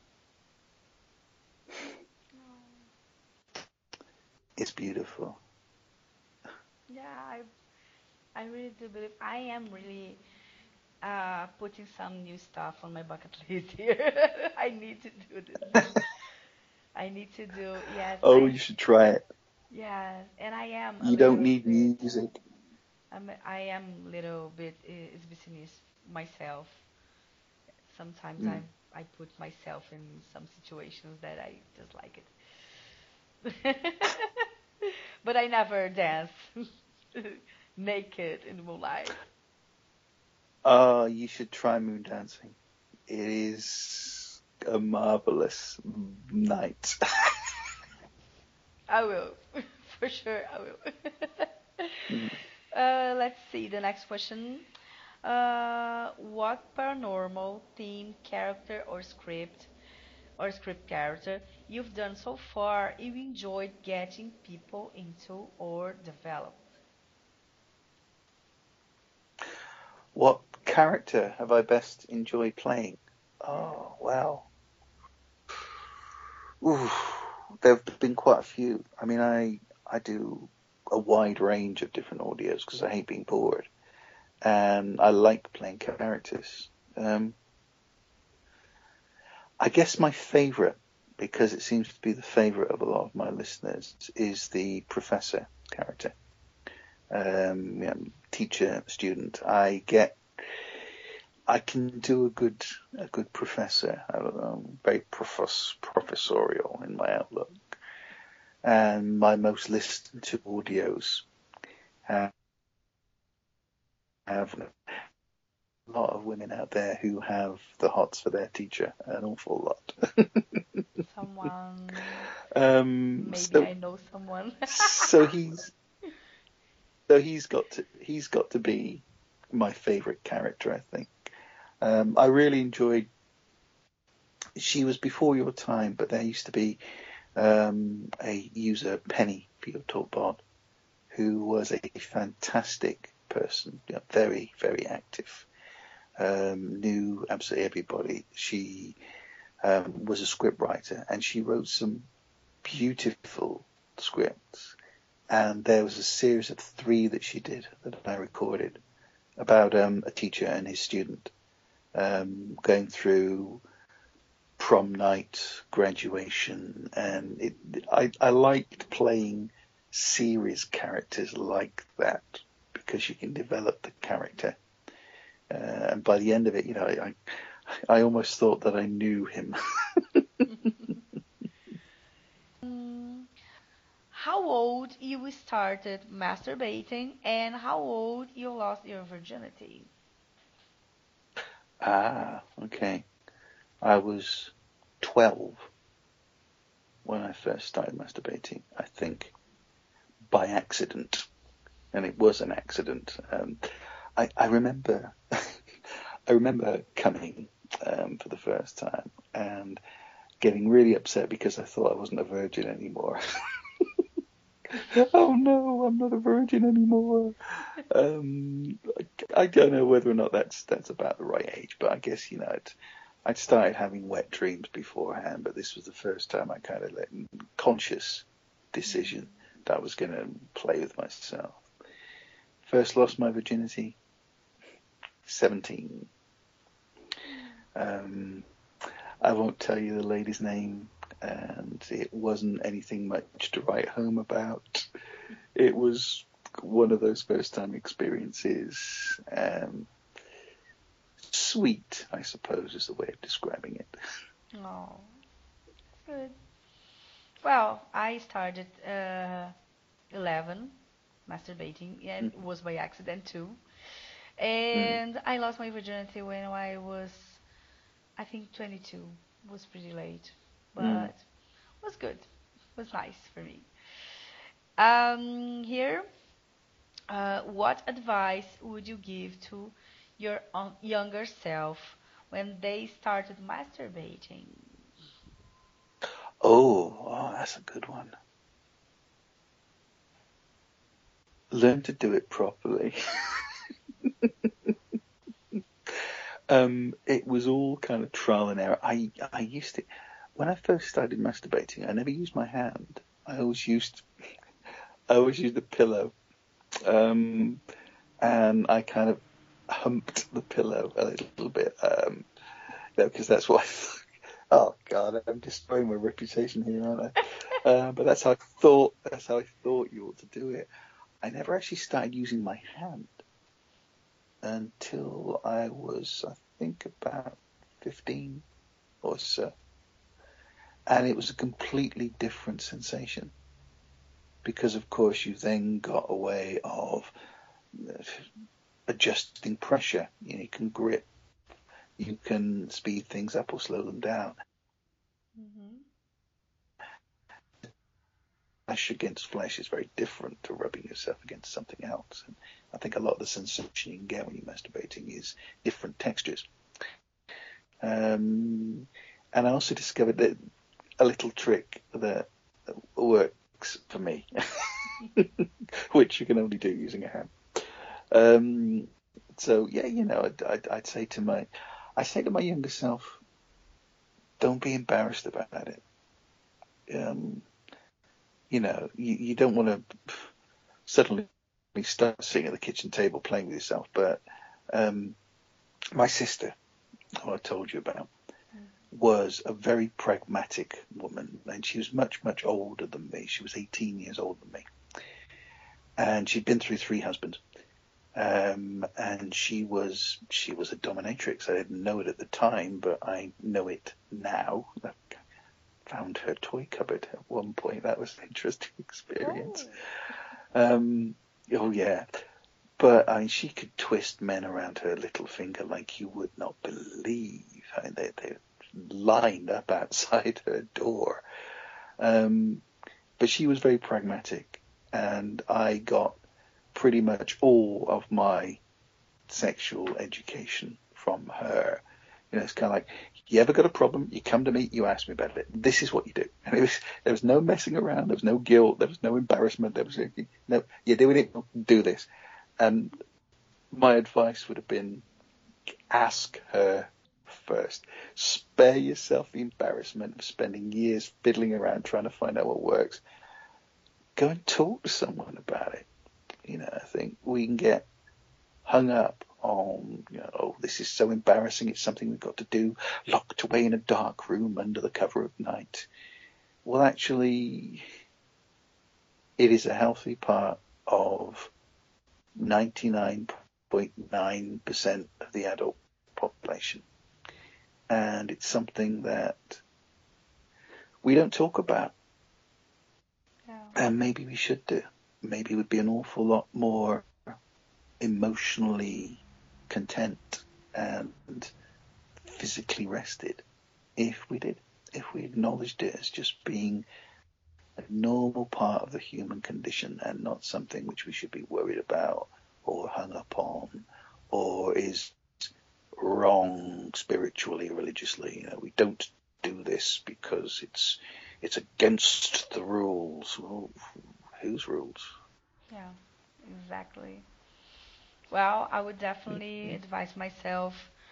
It's beautiful. Yeah, I I really do believe I am really uh putting some new stuff on my bucket list here. I need to do this. I need to do yes, Oh, I you should try it. yes, and I am a You don't little need bit. music. I'm I am a little bit uh, exhibitionist myself. Sometimes I Mm. I put myself in some situations that I just like it. But I never dance naked in the moonlight. Oh, you should try moon dancing. It is a marvelous night. I will, for sure. I will. Mm. Uh, let's see the next question. Uh, what paranormal theme character or script or script character you've done so far you enjoyed getting people into or developed? What character have I best enjoyed playing? Yes. Oh, well. Ooh, there have been quite a few. I mean, I I do a wide range of different audios because I hate being bored, and I like playing characters. Um, I guess my favourite, because it seems to be the favourite of a lot of my listeners, is the professor character. Um, yeah, teacher, student. I get, I can do a good, a good professor. I don't know, very profess, professorial in my outlook. And my most listened to audios have, have a lot of women out there who have the hots for their teacher, an awful lot. Someone, um, maybe so, I know someone. so he's, so he's got to, he's got to be my favourite character, I think. Um, I really enjoyed. She was before your time, but there used to be um, a user, Penny, for your TalkBot, who was a fantastic person, you know, very, very active. Um, knew absolutely everybody. She um, was a script writer, and she wrote some beautiful scripts. And there was a series of three that she did that I recorded about um, a teacher and his student um, going through prom night, graduation, and it, I, I liked playing series characters like that because you can develop the character. Uh, and by the end of it, you know, I, I almost thought that I knew him. Mm, how old you started masturbating and how old you lost your virginity? Ah, okay. I was twelve when I first started masturbating, I think, by accident. And it was an accident. Um, I, I remember, I remember coming um, for the first time and getting really upset because I thought I wasn't a virgin anymore. Oh no, I'm not a virgin anymore. Um, I, I don't know whether or not that's that's about the right age, but I guess you know I'd, I'd started having wet dreams beforehand, but this was the first time I kind of let conscious decision that I was going to play with myself. First lost my virginity, seventeen. Um, I won't tell you the lady's name, and it wasn't anything much to write home about. It was one of those first time experiences. Um, sweet, I suppose, is the way of describing it. Oh, good. Well, I started uh, eleven masturbating, and Mm, it was by accident too. mm, And I lost my virginity when I was, I think, twenty-two. It was pretty late, mm. but it was good. It was nice for me. Um, here, uh, what advice would you give to your um, younger self when they started masturbating? Oh, oh, that's a good one. Learn to do it properly. um, it was all kind of trial and error. I I used to when I first started masturbating. I never used my hand. I always used I always used a pillow. Um, and I kind of humped the pillow a little bit, um, because that's what I thought. Oh God, I'm destroying my reputation here, aren't I? Uh, but that's how I thought. That's how I thought you ought to do it. I never actually started using my hand until I was, I think, about fifteen or so, and it was a completely different sensation because, of course, you then got a way of adjusting pressure. You know, you can grip, you can speed things up or slow them down. Hmm. Flesh against flesh is very different to rubbing yourself against something else. And I think a lot of the sensation you can get when you're masturbating is different textures. Um, and I also discovered that a little trick that works for me, which you can only do using a hand. Um, so yeah, you know, I'd, I'd, I'd say to my, I say to my younger self, don't be embarrassed about it. Um, you know, you, you don't want to suddenly start sitting at the kitchen table playing with yourself. But um, my sister, who I told you about, was a very pragmatic woman, and she was much, much older than me. She was eighteen years older than me. And she'd been through three husbands. Um, and she was she was a dominatrix. I didn't know it at the time, but I know it now. I found her toy cupboard at one point. That was an interesting experience. Oh, um, oh yeah. But I mean, she could twist men around her little finger like you would not believe. I mean, they, they lined up outside her door. Um, but she was very pragmatic, and I got pretty much all of my sexual education from her. You know, it's kind of like, you ever got a problem, you come to me, you ask me about it. This is what you do. And it was, there was no messing around. There was no guilt. There was no embarrassment. There was no, you're doing it, do this. And my advice would have been, ask her first. Spare yourself the embarrassment of spending years fiddling around trying to find out what works. Go and talk to someone about it. You know, I think we can get hung up on, you know, oh, this is so embarrassing, it's something we've got to do, locked away in a dark room under the cover of night. Well, actually, it is a healthy part of ninety-nine point nine percent of the adult population. And it's something that we don't talk about. No. And maybe we should do. Maybe it would be an awful lot more emotionally content and physically rested if we did, if we acknowledged it as just being a normal part of the human condition and not something which we should be worried about or hung up on or is wrong spiritually, religiously. You know, we don't do this because it's it's against the rules. Well, whose rules? Yeah, exactly. Well, I would definitely advise myself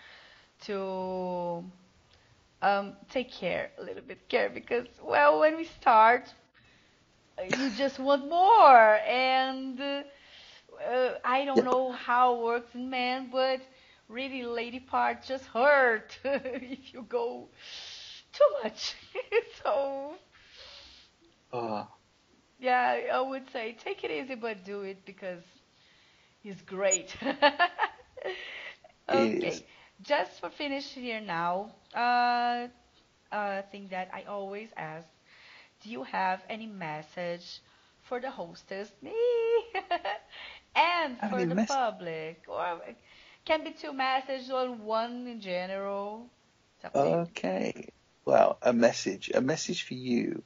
to um, take care, a little bit care, because, well, when we start, you just want more. And uh, uh, I don't know how it works in men, but really lady part just hurt if you go too much. So, uh. yeah, I would say take it easy, but do it because it's great. Okay, Is. just for finish here now, uh, uh, thing that I always ask, do you have any message for the hostess, me, and for Any the mess- public? Or it can be two messages or one in general. It's up to you. Okay. Well, a message. A message for you.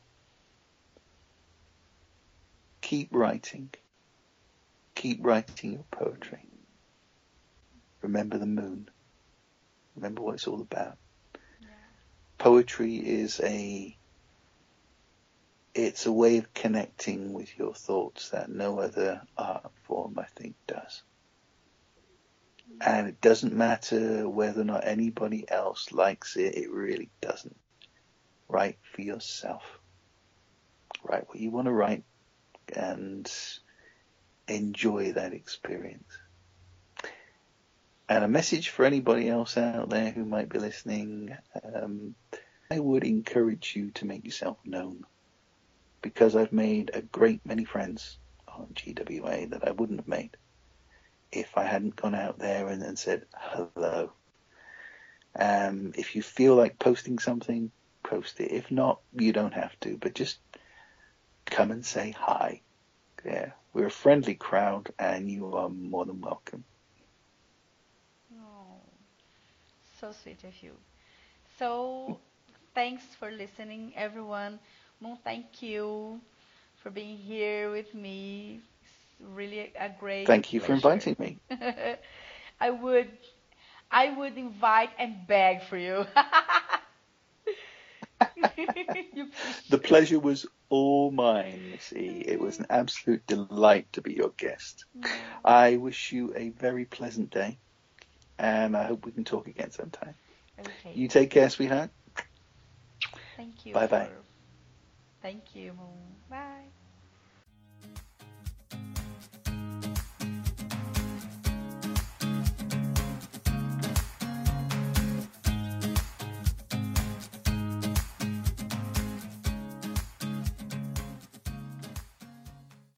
Keep writing. Keep writing your poetry. Remember the moon. Remember what it's all about. Yeah. Poetry is a it's a way of connecting with your thoughts that no other art form, I think, does. Mm-hmm. And it doesn't matter whether or not anybody else likes it. It really doesn't. Write for yourself. Write what you want to write and enjoy that experience. And a message for anybody else out there who might be listening, um, I would encourage you to make yourself known, because I've made a great many friends on G W A that I wouldn't have made if I hadn't gone out there and, and said hello. Um, if you feel like posting something, post it. If not, you don't have to, but just come and say hi. Yeah, we're a friendly crowd and you are more than welcome. So sweet of you. So, thanks for listening, everyone. Moon, thank you for being here with me. It's really a great Thank you pleasure. for inviting me. I would, I would invite and beg for you. The pleasure was all mine, Miss E. It was an absolute delight to be your guest. Mm. I wish you a very pleasant day, and I hope we can talk again sometime. Okay. You take care, sweetheart. Thank you. Bye-bye. For... Thank you. Bye.